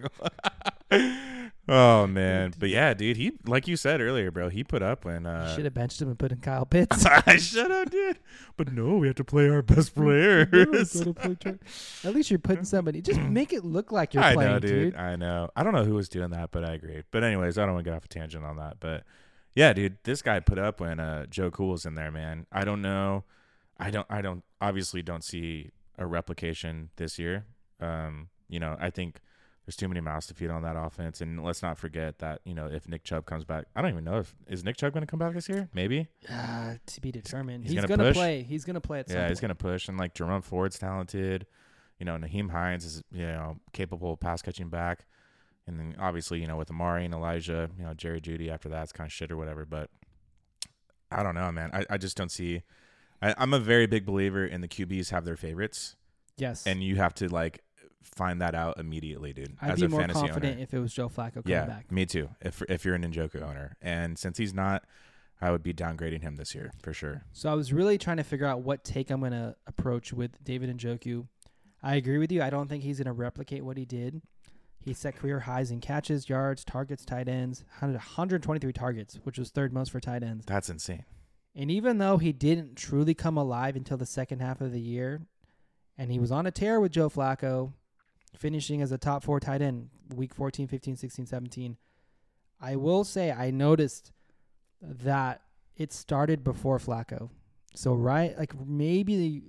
Oh, man. But yeah, dude, he, like you said earlier, bro, he put up when... Should have benched him and put in Kyle Pitts. I should have, dude. But no, we have to play our best players. At least you're putting somebody. Just make it look like you're I playing, know, dude. I know. I don't know who was doing that, but I agree. But anyways, I don't want to get off a tangent on that. But yeah, dude, this guy put up when Joe Cool's in there, man. I don't know. I don't obviously don't see a replication this year. I think there's too many mouths to feed on that offense. And let's not forget that, if Nick Chubb comes back, I don't even know is Nick Chubb going to come back this year? Maybe. To be determined. He's He's gonna going to push. play. He's going to play at some point. Yeah, he's going to push. And Jerome Ford's talented. Naheem Hines is, capable of pass catching back. And then obviously, with Amari and Elijah, Jerry Jeudy after that, it's kind of shit or whatever. But I don't know, man. I just don't see. I'm a very big believer in the QBs have their favorites. Yes. And you have to find that out immediately, dude. I'd as be a more fantasy confident owner. if it was Joe Flacco coming Yeah, back. me too. If you're an Njoku owner. And since he's not, I would be downgrading him this year for sure. So I was really trying to figure out what take I'm going to approach with David Njoku. I agree with you. I don't think he's going to replicate what he did. He set career highs in catches, yards, targets, tight ends, 123 targets, which was 3rd most for tight ends. That's insane. And even though he didn't truly come alive until the second half of the year, and he was on a tear with Joe Flacco, finishing as a top 4 tight end week 14, 15, 16, 17, I will say I noticed that it started before Flacco. So maybe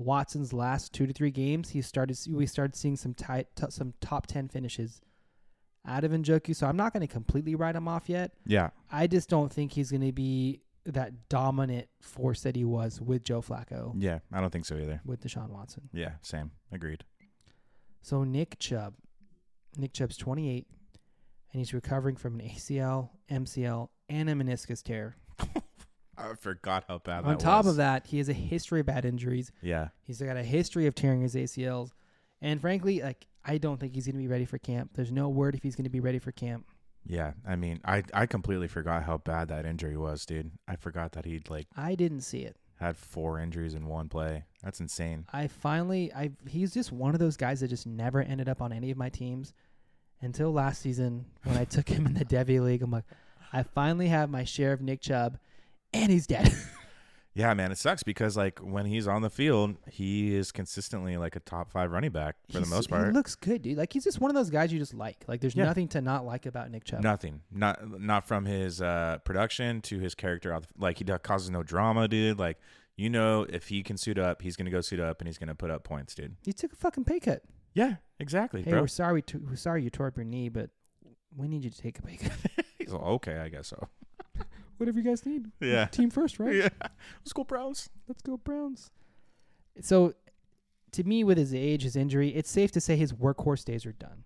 Watson's last 2 to 3 games, we started seeing some top 10 finishes out of Njoku. So I'm not going to completely write him off yet. Yeah. I just don't think he's going to be that dominant force that he was with Joe Flacco. Yeah, I don't think so either. With Deshaun Watson. Yeah, same. Agreed. So Nick Chubb. Nick Chubb's 28, and he's recovering from an ACL, MCL, and a meniscus tear. I forgot how bad that was. On top of that, he has a history of bad injuries. Yeah. He's got a history of tearing his ACLs. And frankly, like, I don't think he's going to be ready for camp. There's no word if he's going to be ready for camp. Yeah, I mean, I completely forgot how bad that injury was, dude. I forgot that he'd I didn't see it. Had 4 injuries in one play. That's insane. He's just one of those guys that just never ended up on any of my teams until last season when I took him in the Devy League. I'm like, I finally have my share of Nick Chubb, and he's dead. Yeah, man, it sucks because like when he's on the field, he is consistently like a top 5 running back for the most part. He looks good, dude. Like he's just one of those guys you just like. Like there's nothing to not like about Nick Chubb. Nothing. Not from his production to his character. Like he causes no drama, dude. Like you know, if he can suit up, he's gonna go suit up and he's gonna put up points, dude. He took a fucking pay cut. Yeah, exactly. Hey, bro. we're sorry you tore up your knee, but we need you to take a pay cut. He's like, okay, I guess so. Whatever you guys need. Yeah. Team first, right? Yeah. Let's go Browns. Let's go Browns. So, to me, with his age, his injury, it's safe to say his workhorse days are done.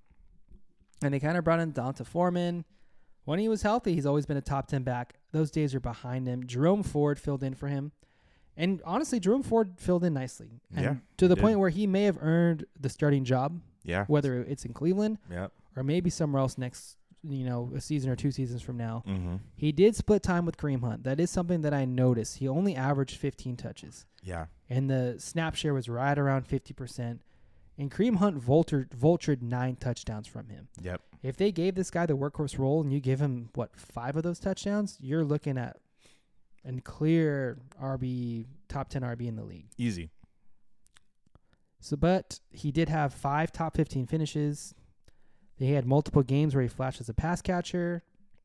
And they kind of brought in Donta Foreman. When he was healthy, he's always been a top 10 back. Those days are behind him. Jerome Ford filled in for him. And honestly, Jerome Ford filled in nicely. And Yeah, to the he point did. where he may have earned the starting job. Yeah. Whether it's in Cleveland or maybe somewhere else next, a season or 2 seasons from now. Mm-hmm. He did split time with Kareem Hunt. That is something that I noticed. He only averaged 15 touches. Yeah. And the snap share was right around 50%. And Kareem Hunt vultured 9 touchdowns from him. Yep. If they gave this guy the workhorse role and you give him, 5 of those touchdowns, you're looking at a clear top 10 RB in the league. Easy. So, but he did have 5 top 15 finishes. He had multiple games where he flashed as a pass catcher.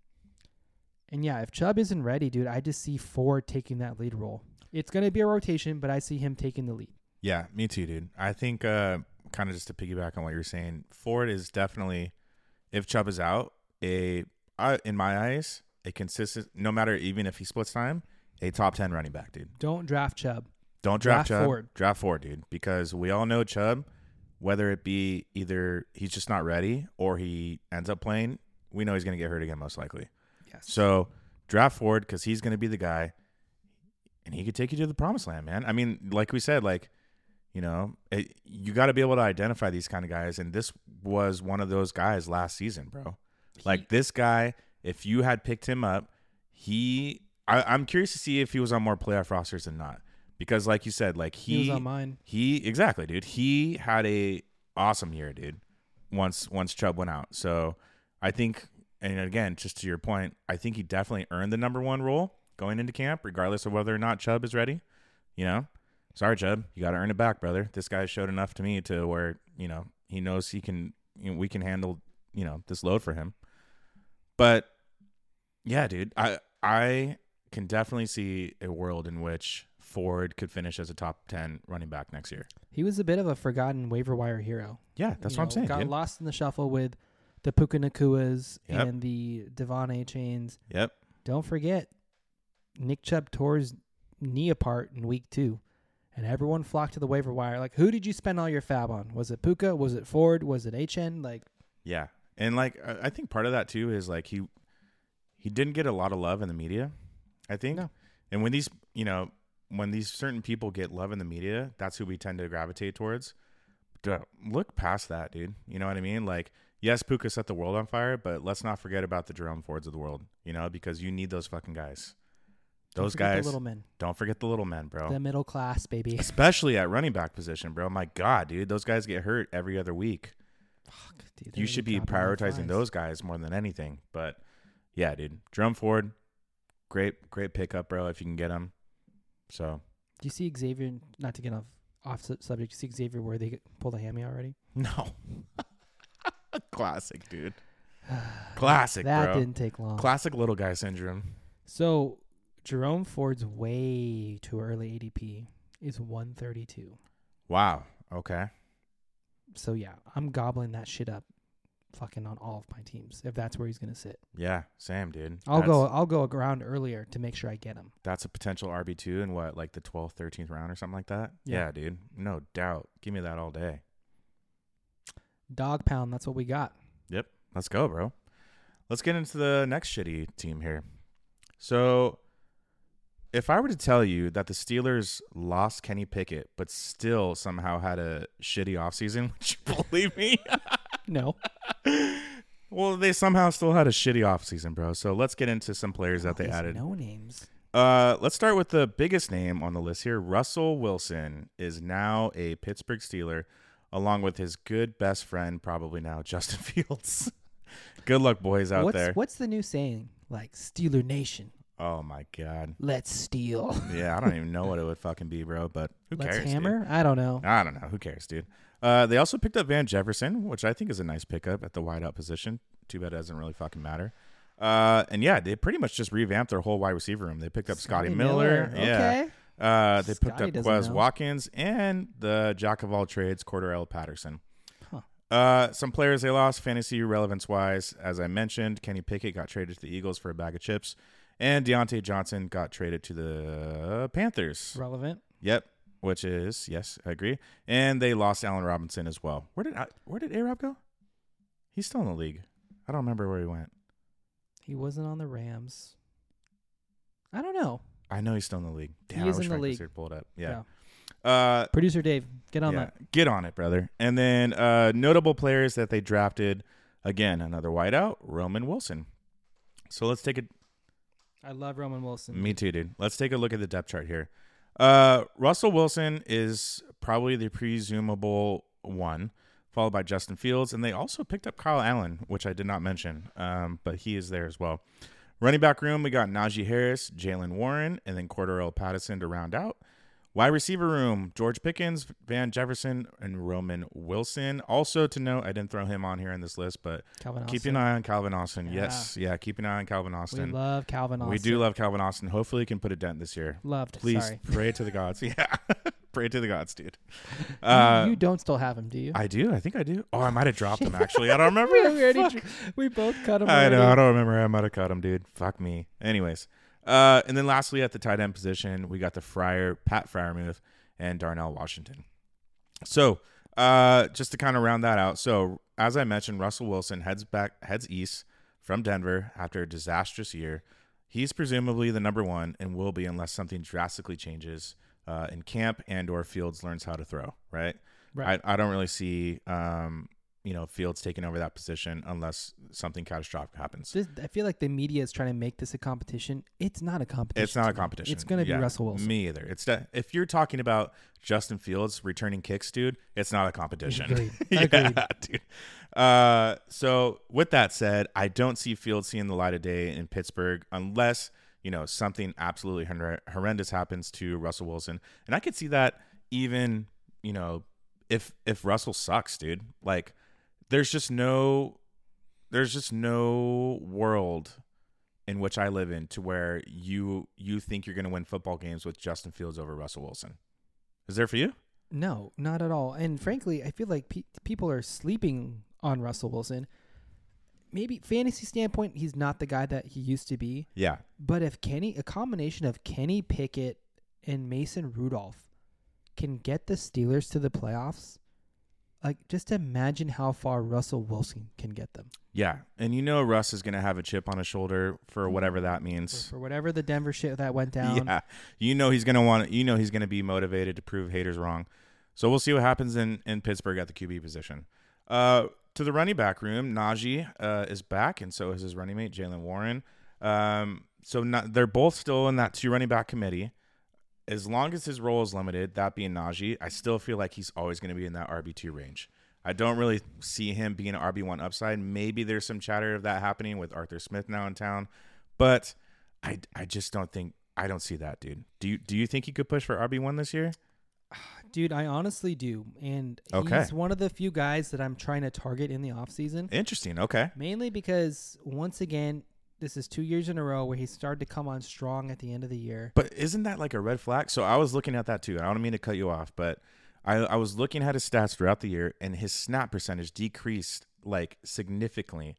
And yeah, if Chubb isn't ready, dude, I just see Ford taking that lead role. It's going to be a rotation, but I see him taking the lead. Yeah, me too, dude. I think kind of just to piggyback on what you're saying, Ford is definitely, if Chubb is out, in my eyes, a consistent, no matter even if he splits time, a top 10 running back, dude. Don't draft Chubb. Don't draft Chubb. Ford. Draft Ford, dude, because we all know Chubb, whether it be either he's just not ready or he ends up playing, we know he's going to get hurt again most likely. Yes. So draft Ford because he's going to be the guy, and he could take you to the promised land, man. I mean, like we said, you got to be able to identify these kind of guys, and this was one of those guys last season, bro. This guy, if you had picked him up, I'm curious to see if he was on more playoff rosters than not. Because like you said, he was on mine. Exactly, dude. He had a awesome year, dude. Once Chubb went out. So I think, and again, just to your point, I think he definitely earned the number 1 role going into camp, regardless of whether or not Chubb is ready. Sorry, Chubb, you got to earn it back, brother. This guy showed enough to me to where, he knows he can, we can handle, this load for him. But yeah, dude, I can definitely see a world in which Ford could finish as a top 10 running back next year. He was a bit of a forgotten waiver wire hero. Yeah, that's what I'm saying. Got lost in the shuffle with the Puka Nakuas Yep. and the Devon A. Chains. Yep. Don't forget, Nick Chubb tore his knee apart in week 2, and everyone flocked to the waiver wire. Like, who did you spend all your fab on? Was it Puka? Was it Ford? Was it HN? Yeah, and I think part of that too is he didn't get a lot of love in the media. I think, No. And when these certain people get love in the media, that's who we tend to gravitate towards. Look past that, dude. You know what I mean? Yes, Puka set the world on fire, but let's not forget about the Jerome Fords of the world, because you need those fucking guys. Those guys. The little men. Don't forget the little men, bro. The middle class, baby. Especially at running back position, bro. My God, dude. Those guys get hurt every other week. Fuck, dude, You should be prioritizing those guys more than anything. But, yeah, dude. Jerome Ford, great pickup, bro, if you can get him. So. Do you see Xavier, not to get off subject, you see Xavier where they pulled a hammy already? No. Classic, dude. Classic, that bro. didn't take long. Classic little guy syndrome. So, Jerome Ford's way too early ADP is 132. Wow. Okay. So yeah, I'm gobbling that shit up, fucking on all of my teams if that's where he's gonna sit. Yeah, Sam, dude. I'll go around earlier to make sure I get him. That's a potential RB2 in what, like the 12th, 13th round or something like that? Yeah. Yeah, dude. No doubt. Give me that all day. Dog pound. That's what we got. Yep. Let's go, bro. Let's get into the next shitty team here. So, if I were to tell you that the Steelers lost Kenny Pickett, but still somehow had a shitty offseason, would you believe me? No. Well, they somehow still had a shitty offseason, bro. So let's get into some players that they These added. No names. Let's start with the biggest name on the list here. Russell Wilson is now a Pittsburgh Steeler, along with his good best friend, probably now, Justin Fields. Good luck, boys out there. What's the new saying? Like, Steeler Nation. Oh, my God. Let's steal. Yeah, I don't even know what it would fucking be, bro, but who Let's cares? hammer? Dude? I don't know. I don't know. Who cares, dude? They also picked up Van Jefferson, which I think is a nice pickup at the wideout position. Too bad it doesn't really fucking matter. And yeah, they pretty much just revamped their whole wide receiver room. They picked up Scotty Miller. Okay. Yeah. They picked Scotty up doesn't Quez know. Watkins and the jack of all trades, Cordarrelle Patterson. Huh. Some players they lost fantasy relevance wise, as I mentioned. Kenny Pickett got traded to the Eagles for a bag of chips, and Deontay Johnson got traded to the Panthers. Relevant. Yep, which is yes, I agree. And they lost Allen Robinson as well. Where did A-Rob go? He's still in the league. I don't remember where he went. He wasn't on the Rams. I don't know. I know he's still in the league. Damn, He is I wish in the Frank was league. here to pull it up. Yeah. Yeah. Producer Dave, get on yeah, that. get on it, brother. And then notable players that they drafted. Again, another wideout, Roman Wilson. So let's take a. I love Roman Wilson. Me too, dude. Let's take a look at the depth chart here. Russell Wilson is probably the presumable one, followed by Justin Fields. And they also picked up Kyle Allen, which I did not mention, but he is there as well. Running back room, we got Najee Harris, Jalen Warren, and then Cordarrelle Patterson to round out. Wide receiver room, George Pickens, Van Jefferson, and Roman Wilson. Also to note, I didn't throw him on here in this list, but Calvin keep Austin. an eye on Calvin Austin. Yeah. Yes. Yeah, keep an eye on Calvin We Austin. love Calvin Austin. We do love Calvin Austin. Hopefully he can put a dent this year. Loved. Please Sorry. pray to the gods. Yeah. Pray to the gods, dude. You don't still have him, do you? I do. I think I do. Oh, I might have dropped him, actually. I don't remember. Fuck. We both cut him. I know. already. I don't remember. I might have cut him, dude. Fuck me. Anyways. And then lastly, at the tight end position, we got the Pat Freiermuth and Darnell Washington. So just to kind of round that out. So as I mentioned, Russell Wilson heads east from Denver after a disastrous year. He's presumably the number one and will be unless something drastically changes in camp and or Fields learns how to throw, right? Right. I don't really see Fields taking over that position unless something catastrophic happens. I feel like the media is trying to make this a competition. It's not a competition. It's not to a me. competition. It's going to be Yeah, Russell Wilson. Me either. If you're talking about Justin Fields returning kicks, dude, it's not a competition. Agreed. Yeah, Agreed. dude. So with that said, I don't see Fields seeing the light of day in Pittsburgh unless something absolutely horrendous happens to Russell Wilson, and I could see that even if Russell sucks, dude. Like there's just no world in which I live in to where you think you're going to win football games with Justin Fields over Russell Wilson. Is there for you? No, not at all. And frankly, I feel like people are sleeping on Russell Wilson. Maybe fantasy standpoint, he's not the guy that he used to be. Yeah. But if a combination of Kenny Pickett and Mason Rudolph can get the Steelers to the playoffs, like just imagine how far Russell Wilson can get them. Yeah. And Russ is going to have a chip on his shoulder for whatever that means. For whatever the Denver shit that went down. Yeah. He's going to he's going to be motivated to prove haters wrong. So we'll see what happens in Pittsburgh at the QB position. To the running back room, Najee is back, and so is his running mate, Jalen Warren. They're both still in that 2 running back committee. As long as his role is limited, that being Najee, I still feel like he's always going to be in that RB2 range. I don't really see him being an RB1 upside. Maybe there's some chatter of that happening with Arthur Smith now in town, but I just don't see that, dude. Do you think he could push for RB1 this year? Dude, I honestly do. And Okay. he's one of the few guys that I'm trying to target in the offseason. Interesting. Okay. Mainly because, once again, this is 2 years in a row where he started to come on strong at the end of the year. But isn't that like a red flag? So I was looking at that too. I don't mean to cut you off, but I was looking at his stats throughout the year, and his snap percentage decreased like significantly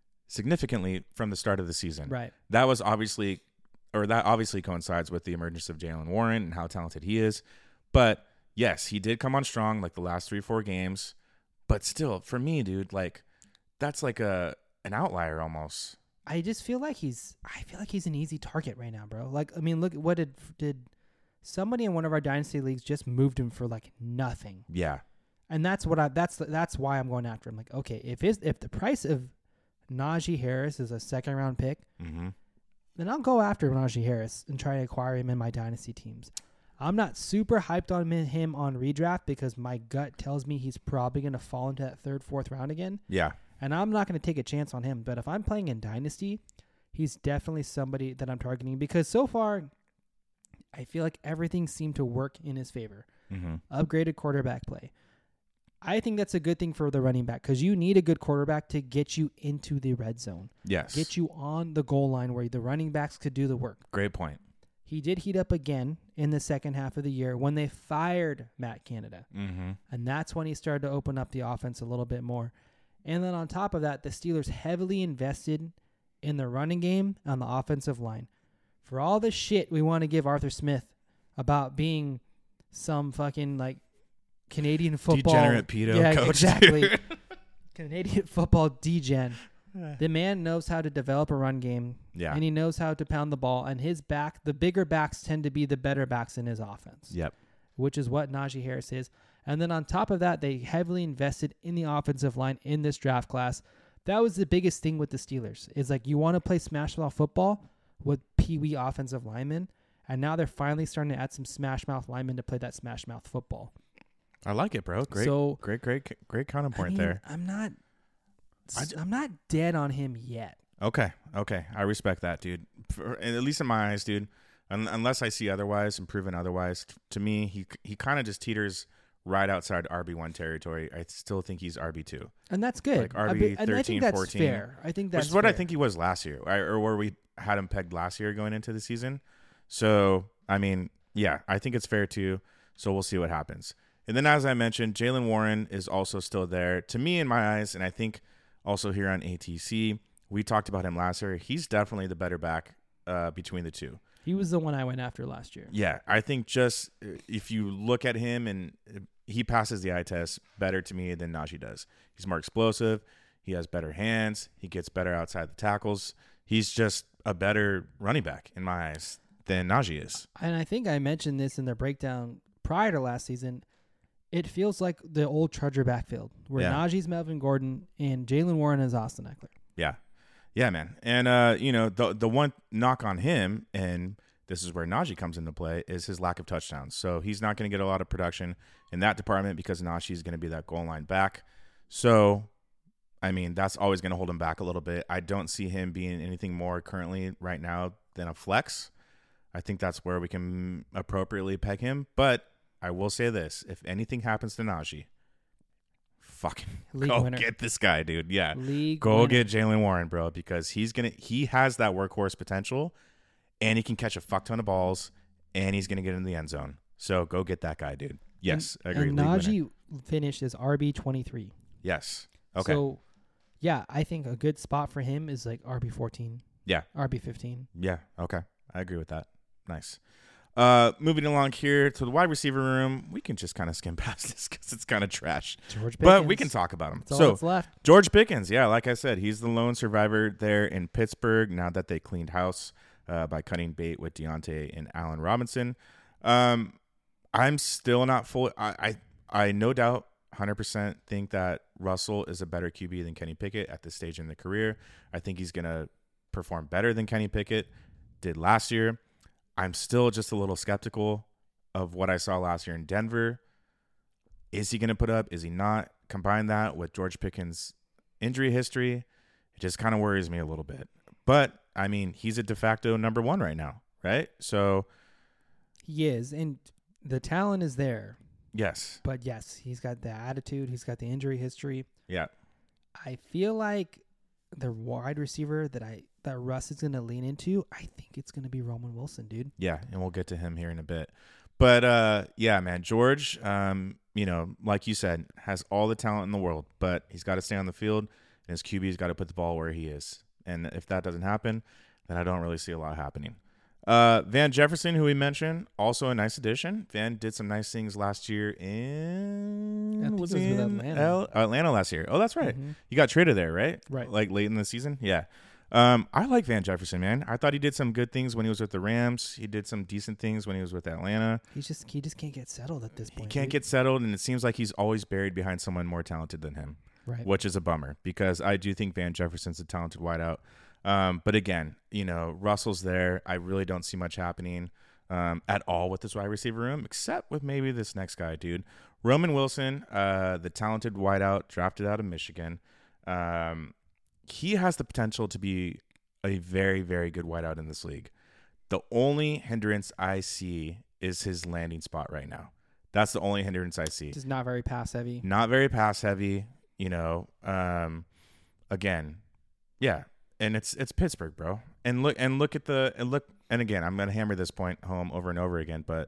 from the start of the season. Right. That obviously coincides with the emergence of Jaylen Warren and how talented he is. But yes, he did come on strong like the last 3-4 games. But still, for me, dude, like that's like an outlier almost. I just feel like he's an easy target right now, bro. Like, I mean, look, what did somebody in one of our dynasty leagues just moved him for like nothing. Yeah. And that's why I'm going after him. Like, okay, if the price of Najee Harris is a 2nd round pick, then I'll go after Najee Harris and try to acquire him in my dynasty teams. I'm not super hyped on him on redraft because my gut tells me he's probably going to fall into that 3rd, 4th round again. Yeah. And I'm not going to take a chance on him. But if I'm playing in dynasty, he's definitely somebody that I'm targeting because so far I feel like everything seemed to work in his favor. Upgraded quarterback play. I think that's a good thing for the running back because you need a good quarterback to get you into the red zone. Yes. Get you on the goal line where the running backs could do the work. Great point. He did heat up again in the second half of the year when they fired Matt Canada. And that's when he started to open up the offense a little bit more. And then on top of that, the Steelers heavily invested in the running game on the offensive line. For all the shit we want to give Arthur Smith about being some fucking like Canadian football degenerate pedo coach. Exactly. Dude. Canadian football degen. The man knows how to develop a run game. Yeah. And he knows how to pound the ball. And the bigger backs tend to be the better backs in his offense. Yep. Which is what Najee Harris is. And then on top of that, they heavily invested in the offensive line in this draft class. That was the biggest thing with the Steelers. Is like you want to play smash mouth football with peewee offensive linemen. And now they're finally starting to add some smash mouth linemen to play that smash mouth football. I like it, bro. Great counterpoint there. I'm not dead on him yet. Okay. I respect that, dude. At least in my eyes, dude. Unless I see otherwise and proven otherwise, to me, he kind of just teeters right outside RB1 territory. I still think he's RB2. And that's good. Like RB 13, and I think that's 14. fair. I think that's which is what fair. I think he was last year, or where we had him pegged last year going into the season. So, I mean, yeah, I think it's fair too. So we'll see what happens. And then, as I mentioned, Jaylen Warren is also still there. To me, in my eyes, and I think also here on ATC, we talked about him last year. He's definitely the better back between the two. He was the one I went after last year. Yeah, I think just if you look at him and he passes the eye test better to me than Najee does. He's more explosive. He has better hands. He gets better outside the tackles. He's just a better running back in my eyes than Najee is. And I think I mentioned this in the breakdown prior to last season. It feels like the old Charger backfield where Najee's Melvin Gordon and Jaylen Warren is Austin Eckler. Yeah, man. And, the one knock on him, and this is where Najee comes into play, is his lack of touchdowns. So he's not going to get a lot of production in that department because Najee is going to be that goal line back. So, I mean, that's always going to hold him back a little bit. I don't see him being anything more currently right now than a flex. I think that's where we can appropriately peg him. But I will say this. If anything happens to Najee, fucking go winner. Get this guy, dude. Yeah. Go get Jaylen Warren, bro, because he has that workhorse potential, and he can catch a fuck ton of balls, and he's going to get in the end zone. So go get that guy, dude. Yes, I agree. And Najee finished as RB23. Yes. Okay. So, yeah, I think a good spot for him is like RB14. Yeah. RB15. Yeah. Okay. I agree with that. Nice. Moving along here to the wide receiver room, we can just kind of skim past this because it's kind of trash. George Pickens. But we can talk about him. That's all that's left. George Pickens, yeah, like I said, he's the lone survivor there in Pittsburgh now that they cleaned house by cutting bait with Deontay and Allen Robinson. I'm still not full. I no doubt 100% think that Russell is a better QB than Kenny Pickett at this stage in the career. I think he's going to perform better than Kenny Pickett did last year. I'm still just a little skeptical of what I saw last year in Denver. Is he going to put up? Is he not? Combine that with George Pickens' injury history, it just kind of worries me a little bit. But, I mean, he's a de facto number one right now, right? So he is, and the talent is there. Yes. But, yes, he's got the attitude. He's got the injury history. Yeah. I feel like the wide receiver that Russ is going to lean into, I think it's going to be Roman Wilson, dude. Yeah, and we'll get to him here in a bit. But yeah, man, George, like you said, has all the talent in the world, but he's got to stay on the field, and his QB's got to put the ball where he is. And if that doesn't happen, then I don't really see a lot happening. Van Jefferson, who we mentioned, also a nice addition. Van did some nice things last year in Atlanta last year. Oh, that's right. Mm-hmm. He got traded there, right? Right. Like late in the season. Yeah. I like Van Jefferson, man. I thought he did some good things when he was with the Rams. He did some decent things when he was with Atlanta. He just can't get settled at this point. He can't get settled, and it seems like he's always buried behind someone more talented than him, right. which is a bummer because I do think Van Jefferson's a talented wideout. But again, Russell's there. I really don't see much happening at all with this wide receiver room, except with maybe this next guy, dude. Roman Wilson, the talented wideout drafted out of Michigan. He has the potential to be a very, very good wideout in this league. The only hindrance I see is his landing spot right now. That's the only hindrance I see. Just not very pass heavy. Not very pass heavy, again, yeah. And it's Pittsburgh, bro. And look and again, I'm going to hammer this point home over and over again, but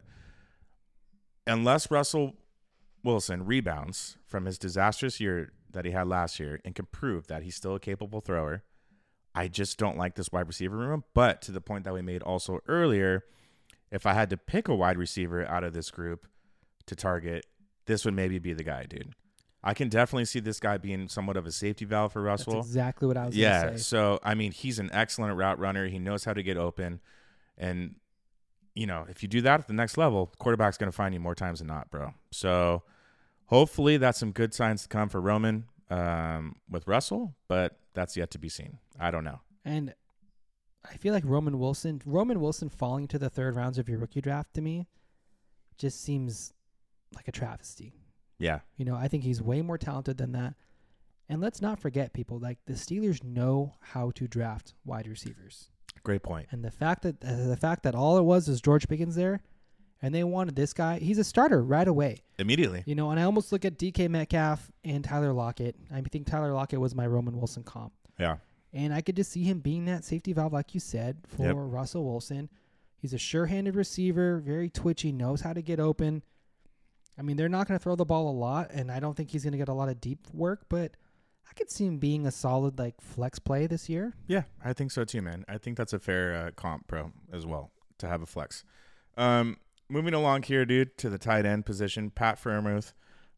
unless Russell Wilson rebounds from his disastrous year that he had last year and can prove that he's still a capable thrower, I just don't like this wide receiver room. But to the point that we made also earlier, if I had to pick a wide receiver out of this group to target, this would maybe be the guy, dude. I can definitely see this guy being somewhat of a safety valve for Russell. That's exactly what I was going to say. Yeah, so, I mean, he's an excellent route runner. He knows how to get open. And, if you do that at the next level, the quarterback's going to find you more times than not, bro. So, hopefully that's some good signs to come for Roman with Russell, but that's yet to be seen. I don't know. And I feel like Roman Wilson falling to the third rounds of your rookie draft to me just seems like a travesty. Yeah. I think he's way more talented than that. And let's not forget, people, like the Steelers know how to draft wide receivers. Great point. And the fact that all it was George Pickens there, and they wanted this guy, he's a starter right away. Immediately. And I almost look at DK Metcalf and Tyler Lockett. I think Tyler Lockett was my Roman Wilson comp. Yeah. And I could just see him being that safety valve, like you said, for Russell Wilson. He's a sure-handed receiver, very twitchy, knows how to get open. I mean, they're not going to throw the ball a lot, and I don't think he's going to get a lot of deep work, but I could see him being a solid flex play this year. Yeah, I think so too, man. I think that's a fair comp, pro, as well, to have a flex. Moving along here, dude, to the tight end position, Pat Freiermuth.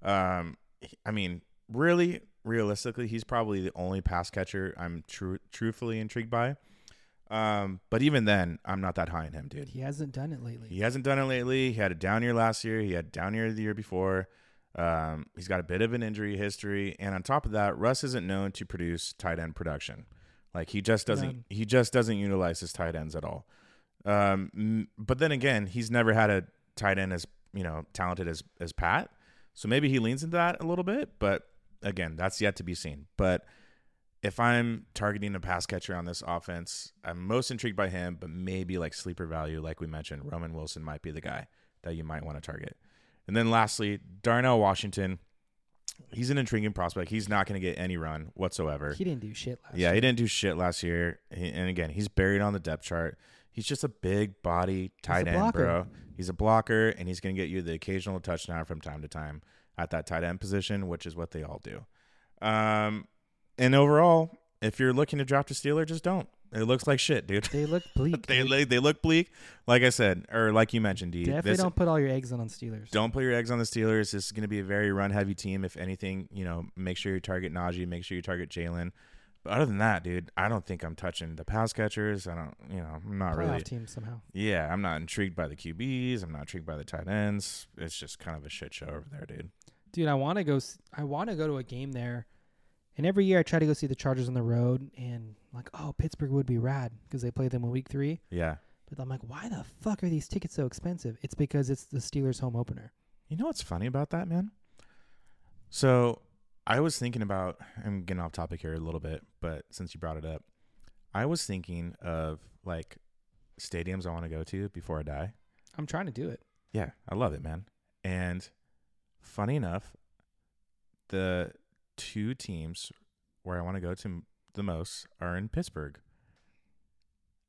I mean, really, realistically, he's probably the only pass catcher I'm truthfully intrigued by. But even then, I'm not that high in him, dude. He hasn't done it lately. He had a down year last year. He had a down year the year before. He's got a bit of an injury history. And on top of that, Russ isn't known to produce tight end production. He just doesn't utilize his tight ends at all. But then again, he's never had a tight end as, talented as Pat. So maybe he leans into that a little bit, but again, that's yet to be seen. But if I'm targeting a pass catcher on this offense, I'm most intrigued by him, but maybe sleeper value, like we mentioned, Roman Wilson might be the guy that you might want to target. And then lastly, Darnell Washington. He's an intriguing prospect. He's not going to get any run whatsoever. He didn't do shit last year. Yeah, he didn't do shit last year. And again, he's buried on the depth chart. He's just a big body tight end, bro. He's a blocker, and he's going to get you the occasional touchdown from time to time at that tight end position, which is what they all do. And overall, if you're looking to draft a Steeler, just don't. It looks like shit, dude. They look bleak. they look bleak. Like I said, or like you mentioned, D. Definitely don't put all your eggs on Steelers. Don't put your eggs on the Steelers. This is going to be a very run-heavy team. If anything, make sure you target Najee. Make sure you target Jalen. But other than that, dude, I don't think I'm touching the pass catchers. I'm not really. Playoff team somehow. Yeah, I'm not intrigued by the QBs. I'm not intrigued by the tight ends. It's just kind of a shit show over there, dude. Dude, I want to go to a game there. And every year I try to go see the Chargers on the road, and Pittsburgh would be rad because they play them in week 3. Yeah. But I'm like, why the fuck are these tickets so expensive? It's because it's the Steelers home opener. You know what's funny about that, man? So I was thinking about, I'm getting off topic here a little bit, but since you brought it up, I was thinking of stadiums I want to go to before I die. I'm trying to do it. Yeah, I love it, man. And funny enough, the 2 teams where I want to go to the most are in Pittsburgh.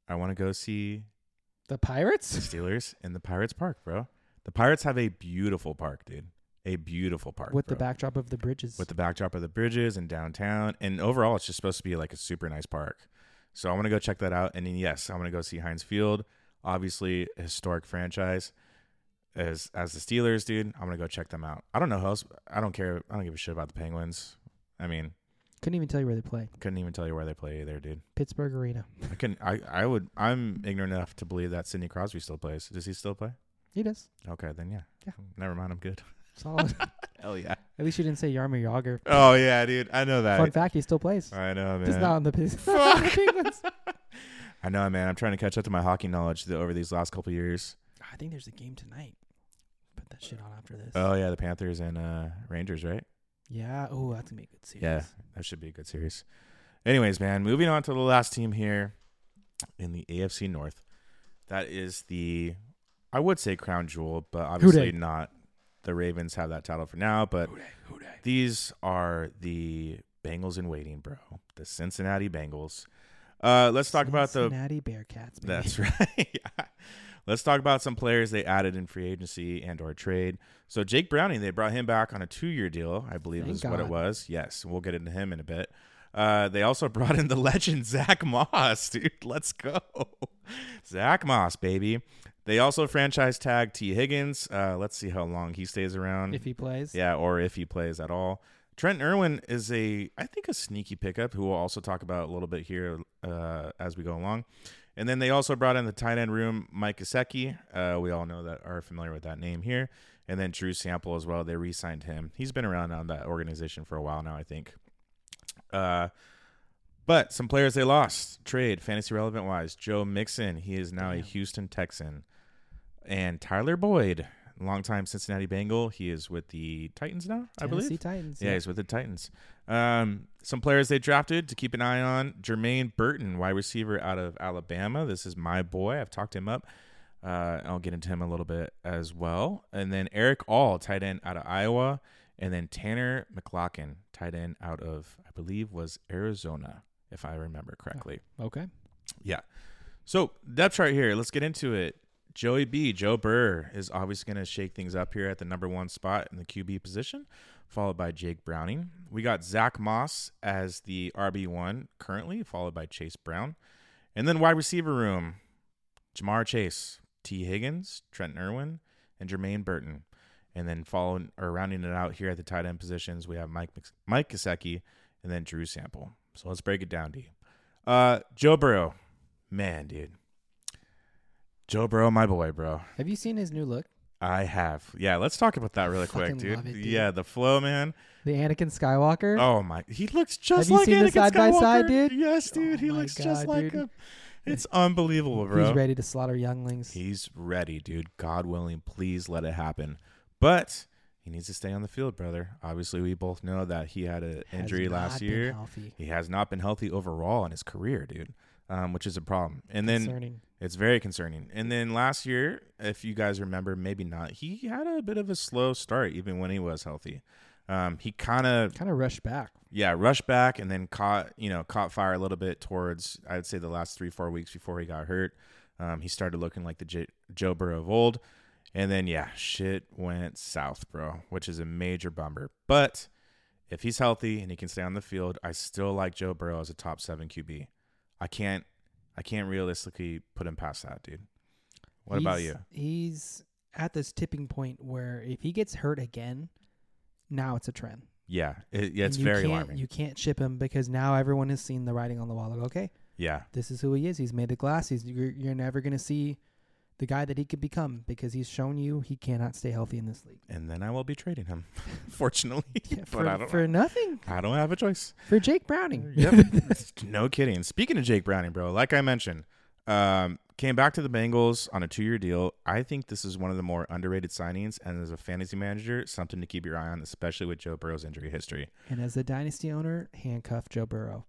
I want to go see The the Pirates? Steelers in the Pirates Park, bro. The Pirates have a beautiful park, dude. A beautiful park. With bro. the backdrop of the bridges. With the backdrop of the bridges and downtown. And overall, it's just supposed to be like a super nice park. So I want to go check that out. And then, yes, I want to go see Heinz Field. Obviously, a historic franchise. As the Steelers, dude, I'm going to go check them out. I don't know who else. I don't care. I don't give a shit about the Penguins. I mean, Couldn't even tell you where they play. couldn't even tell you where they play either, dude. Pittsburgh Arena. I'm ignorant enough to believe that Sidney Crosby still plays. Does he still play? He does. Okay, then yeah. Yeah. Never mind, I'm good. Solid. Hell yeah. At least you didn't say Jaromir Jagr. Oh yeah, dude. I know that. Fun fact, he still plays. I know, man. Just not on the Penguins. I know, man. I'm trying to catch up to my hockey knowledge over these last couple of years. I think there's a game tonight. Put that shit on after this. Oh yeah, the Panthers and Rangers, right? Yeah. Oh, that's gonna be a good series. Yeah, that should be a good series. Anyways, man, moving on to the last team here in the AFC North. That is the, I would say crown jewel, but obviously not. The Ravens have that title for now, but these are the Bengals in waiting, bro. The Cincinnati Bengals. Let's talk about the Cincinnati Bearcats. Baby. That's right. Yeah. Let's talk about some players they added in free agency and or trade. So Jake Browning, they brought him back on a 2-year deal, I believe Thank is what it God. was. Yes, we'll get into him in a bit. They also brought in the legend Zach Moss, dude. Let's go. Zach Moss, baby. They also franchise tagged T. Higgins. Let's see how long he stays around. If he plays. Yeah, or if he plays at all. Trent Irwin is I think a sneaky pickup who we'll also talk about a little bit here as we go along. And then they also brought in the tight end room, Mike Gesicki. We all know that are familiar with that name here. And then Drew Sample as well. They re-signed him. He's been around on that organization for a while now, I think. But some players they lost. Trade, fantasy relevant wise. Joe Mixon. He is now a Houston Texan. And Tyler Boyd, longtime Cincinnati Bengal. He is with the Titans now, I believe. Tennessee Titans. Yeah, he's with the Titans. Some players they drafted to keep an eye on. Jermaine Burton, wide receiver out of Alabama. This is my boy. I've talked him up. I'll get into him a little bit as well. And then Eric All, tight end out of Iowa. And then Tanner McLaughlin, tight end out of, I believe, was Arizona, if I remember correctly. Okay. Yeah. So depth chart here. Let's get into it. Joey B, Joe Burr, is obviously going to shake things up here at the number 1 spot in the QB position, followed by Jake Browning. We got Zach Moss as the RB1 currently, followed by Chase Brown. And then wide receiver room, Jamar Chase, T. Higgins, Trent Irwin, and Jermaine Burton. And then rounding it out here at the tight end positions, we have Mike Gesicki and then Drew Sample. So let's break it down, D. Joe Burrow. Man, dude. Joe Burrow, my boy, bro. Have you seen his new look? I have. Yeah, let's talk about that really quick, Fucking dude. love it, dude. Yeah, the flow, man. The Anakin Skywalker? Oh, my. He looks just Have you like seen the Anakin side by Skywalker. side, dude? Yes, dude. Oh he my looks just God, like dude. him. It's unbelievable, bro. He's ready to slaughter younglings. He's ready, dude. God willing, please let it happen. But he needs to stay on the field, brother. Obviously, we both know that he had an injury last year. He has not been healthy overall in his career, dude, which is a problem. And then Concerning. it's very concerning. And then last year, if you guys remember, maybe not, he had a bit of a slow start even when he was healthy. He kind of rushed back. Yeah, rushed back and then caught fire a little bit towards, I'd say, the last 3-4 weeks before he got hurt. He started looking like the Joe Burrow of old. And then, yeah, shit went south, bro, which is a major bummer. But if he's healthy and he can stay on the field, I still like Joe Burrow as a top 7 QB. I can't realistically put him past that, dude. What about you? He's at this tipping point where if he gets hurt again, now it's a trend. Yeah, it's And very alarming. You can't ship him because now everyone has seen the writing on the wall. Like, okay, Yeah, this is who he is. He's made the glass. You're never going to see the guy that he could become because he's shown you he cannot stay healthy in this league. and then I will be trading him, fortunately. Yeah, but I don't. for nothing. I don't have a choice. For Jake Browning. Yep. No kidding. Speaking of Jake Browning, bro, like I mentioned, came back to the Bengals on a 2-year deal. I think this is one of the more underrated signings, and as a fantasy manager, something to keep your eye on, especially with Joe Burrow's injury history. And as a dynasty owner, handcuff Joe Burrow.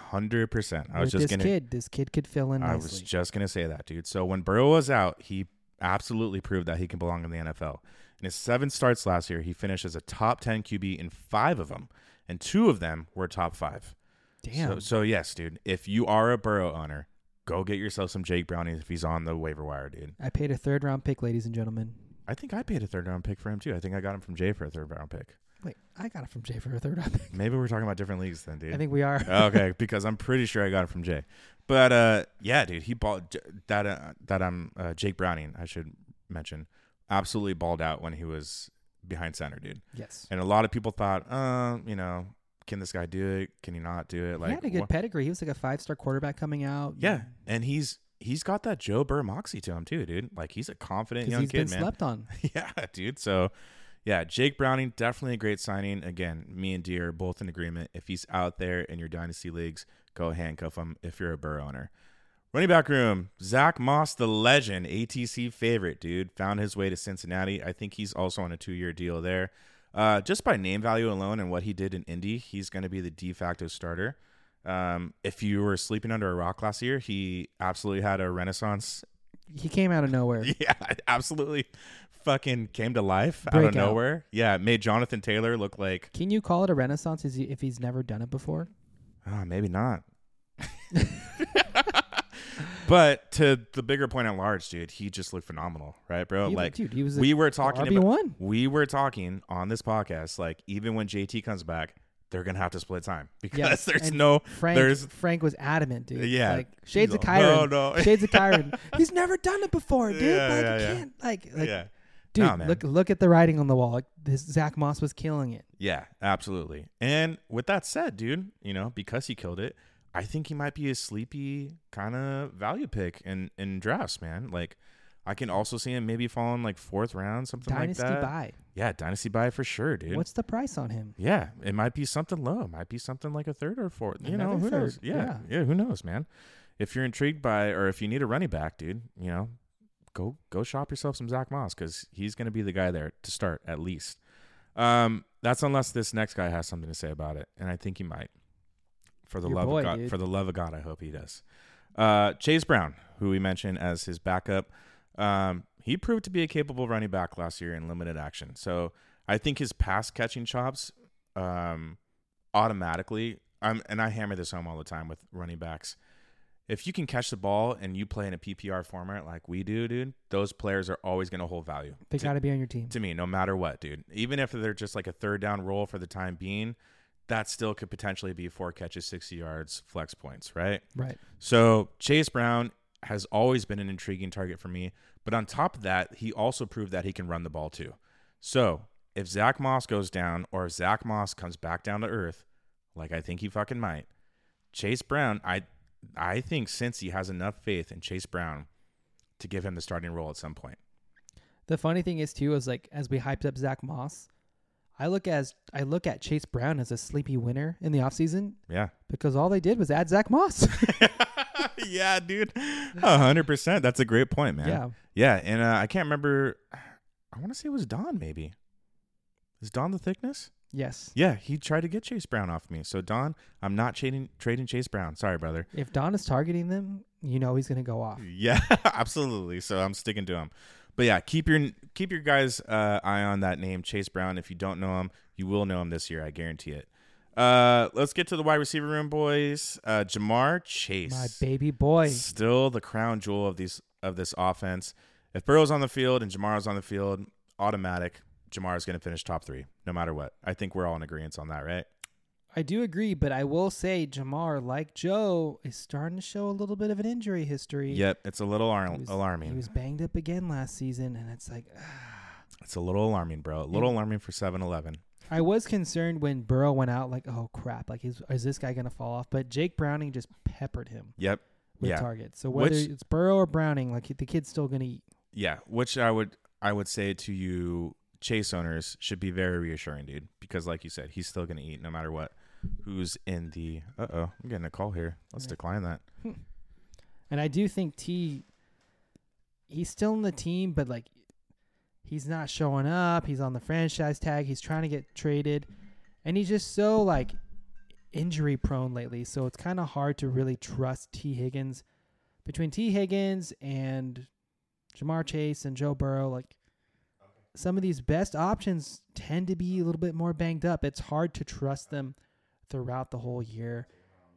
100%. This kid could fill in nicely. I was just going to say that, dude. So when Burrow was out, he absolutely proved that he can belong in the NFL. In his 7 starts last year, he finished as a top 10 QB in 5 of them, and 2 of them were top 5. Damn. So yes, dude, if you are a Burrow owner, go get yourself some Jake Browning if he's on the waiver wire, dude. I paid a 3rd round pick, ladies and gentlemen. I think I paid a 3rd round pick for him too. I think I got him from Jay for a 3rd round pick. Wait, I got it from Jay for a 3rd round pick. Maybe we're talking about different leagues then, dude. I think we are. Okay, because I'm pretty sure I got it from Jay. But yeah, dude, he balled Jake Browning, I should mention, absolutely balled out when he was behind center, dude. Yes. And a lot of people thought, can this guy do it? Can he not do it? He had a good pedigree. He was like a 5-star quarterback coming out. Yeah, and he's got that Joe Burrow moxie to him too, dude. Like he's a confident young kid, man. He's been slept on. Yeah, dude. So, yeah, Jake Browning, definitely a great signing. Again, me and D are both in agreement. If he's out there in your dynasty leagues, go handcuff him if you're a Burrow owner. Running back room, Zach Moss, the legend, ATC favorite, dude, found his way to Cincinnati. I think he's also on a 2-year deal there. Just by name value alone and what he did in Indy, he's going to be the de facto starter. If you were sleeping under a rock last year, he absolutely had a renaissance. He came out of nowhere. Yeah, absolutely fucking came to life out of nowhere. Yeah, it made Jonathan Taylor look like... Can you call it a renaissance if he's never done it before? Maybe not. But to the bigger point at large, dude, he just looked phenomenal, right, bro? He was we were talking RB1. We were talking on this podcast, like even when JT comes back, they're gonna have to split time because Frank was adamant, dude. Yeah, like shades of Kyron. No. Shades of Kyron. He's never done it before, dude. Yeah, Can't dude. No, look at the writing on the wall. Like this, Zach Moss was killing it. Yeah, absolutely. And with that said, dude, because he killed it, I think he might be a sleepy kind of value pick in drafts, man. Like, I can also see him maybe falling like 4th round, something dynasty like that. Buy. Yeah, dynasty buy for sure, dude. What's the price on him? Yeah, it might be something low. It might be something like a 3rd or 4th. Who knows? Yeah, who knows, man? If you're intrigued by, or if you need a running back, dude, go shop yourself some Zach Moss because he's going to be the guy there to start at least. That's unless this next guy has something to say about it, and I think he might. For the love of God, I hope he does. Chase Brown, who we mentioned as his backup, he proved to be a capable running back last year in limited action. So I think his pass catching chops automatically, and I hammer this home all the time with running backs. If you can catch the ball and you play in a PPR format like we do, dude, those players are always going to hold value. They got to be on your team. To me, no matter what, dude. Even if they're just like a 3rd down role for the time being, that still could potentially be 4 catches, 60 yards, flex points, right? Right. So Chase Brown has always been an intriguing target for me. But on top of that, he also proved that he can run the ball too. So if Zach Moss goes down or if Zach Moss comes back down to earth, like I think he fucking might, Chase Brown, I think Cincy has enough faith in Chase Brown to give him the starting role at some point. The funny thing is too, is like as we hyped up Zach Moss, I look at Chase Brown as a sleepy winner in the offseason. Yeah. Because all they did was add Zach Moss. Yeah, dude. 100%. That's a great point, man. Yeah. Yeah. And I can't remember. I want to say it was Don, maybe. Is Don the thickness? Yes. Yeah. He tried to get Chase Brown off me. So, Don, I'm not trading Chase Brown. Sorry, brother. If Don is targeting them, he's going to go off. Yeah, absolutely. So, I'm sticking to him. But yeah, keep your guys' eye on that name, Chase Brown. If you don't know him, you will know him this year. I guarantee it. Let's get to the wide receiver room, boys. Ja'Marr Chase, my baby boy, still the crown jewel of this offense. If Burrow's on the field and Ja'Marr's on the field, automatic. Ja'Marr's going to finish top 3, no matter what. I think we're all in agreement on that, right? I do agree, but I will say Ja'Marr, like Joe, is starting to show a little bit of an injury history. Yep, it's a little alarming. He was banged up again last season, and it's like... It's a little alarming, bro. A little alarming for 7-11. I was concerned when Burrow went out, like, oh, crap, like, is this guy going to fall off? But Jake Browning just peppered him with targets. So whether it's Burrow or Browning, like, the kid's still going to eat. Yeah, which I would say to you, Chase owners, should be very reassuring, dude, because like you said, he's still going to eat no matter what. Who's in the... I'm getting a call here. Let's decline that. And I do think he's still in the team, but, like, he's not showing up. He's on the franchise tag. He's trying to get traded. And he's just so, like, injury prone lately. So it's kind of hard to really trust T. Higgins. Between T. Higgins and Ja'Marr Chase and Joe Burrow, like, some of these best options tend to be a little bit more banged up. It's hard to trust them throughout the whole year.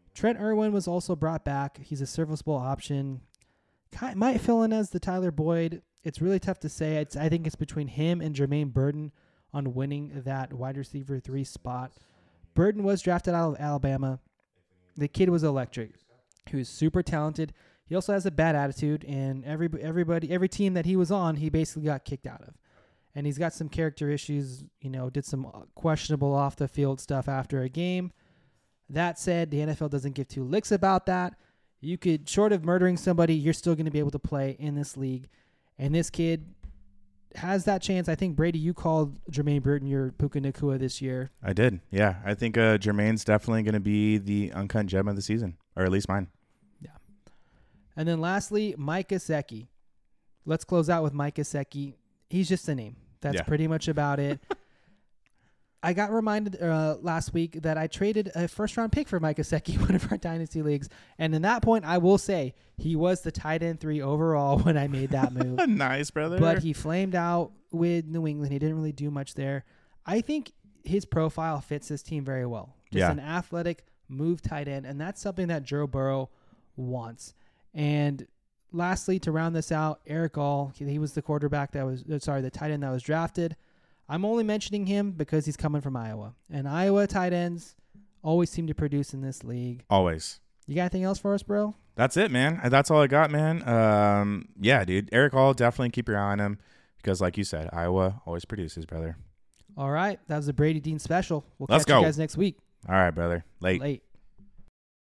Trent Irwin was also brought back. He's a serviceable option. Might fill in as the Tyler Boyd. It's really tough to say. I think it's between him and Jermaine Burton on winning that wide receiver 3 spot. Burton was drafted out of Alabama. The kid was electric. He was super talented. He also has a bad attitude, and every team that he was on, he basically got kicked out of. And he's got some character issues, did some questionable off-the-field stuff after a game. That said, the NFL doesn't give two licks about that. You could, short of murdering somebody, you're still going to be able to play in this league. And this kid has that chance. I think, Brady, you called Jermaine Burton your Puka Nacua this year. I did, yeah. I think Jermaine's definitely going to be the uncut gem of the season, or at least mine. Yeah. And then lastly, Mike Gesicki. Let's close out with Mike Gesicki. He's just a name. That's pretty much about it. I got reminded last week that I traded a first-round pick for Mike Gesicki, one of our dynasty leagues. And in that point, I will say he was the tight end 3 overall when I made that move. Nice, brother. But he flamed out with New England. He didn't really do much there. I think his profile fits this team very well. Just an athletic move tight end, and that's something that Joe Burrow wants. And lastly, to round this out, Eric All, he was the the tight end that was drafted. I'm only mentioning him because he's coming from Iowa. And Iowa tight ends always seem to produce in this league. Always. You got anything else for us, bro? That's it, man. That's all I got, man. Yeah, dude. Eric All, definitely keep your eye on him because, like you said, Iowa always produces, brother. All right. That was a Brady Dean special. We'll Let's catch you go. guys next week. All right, brother. Late.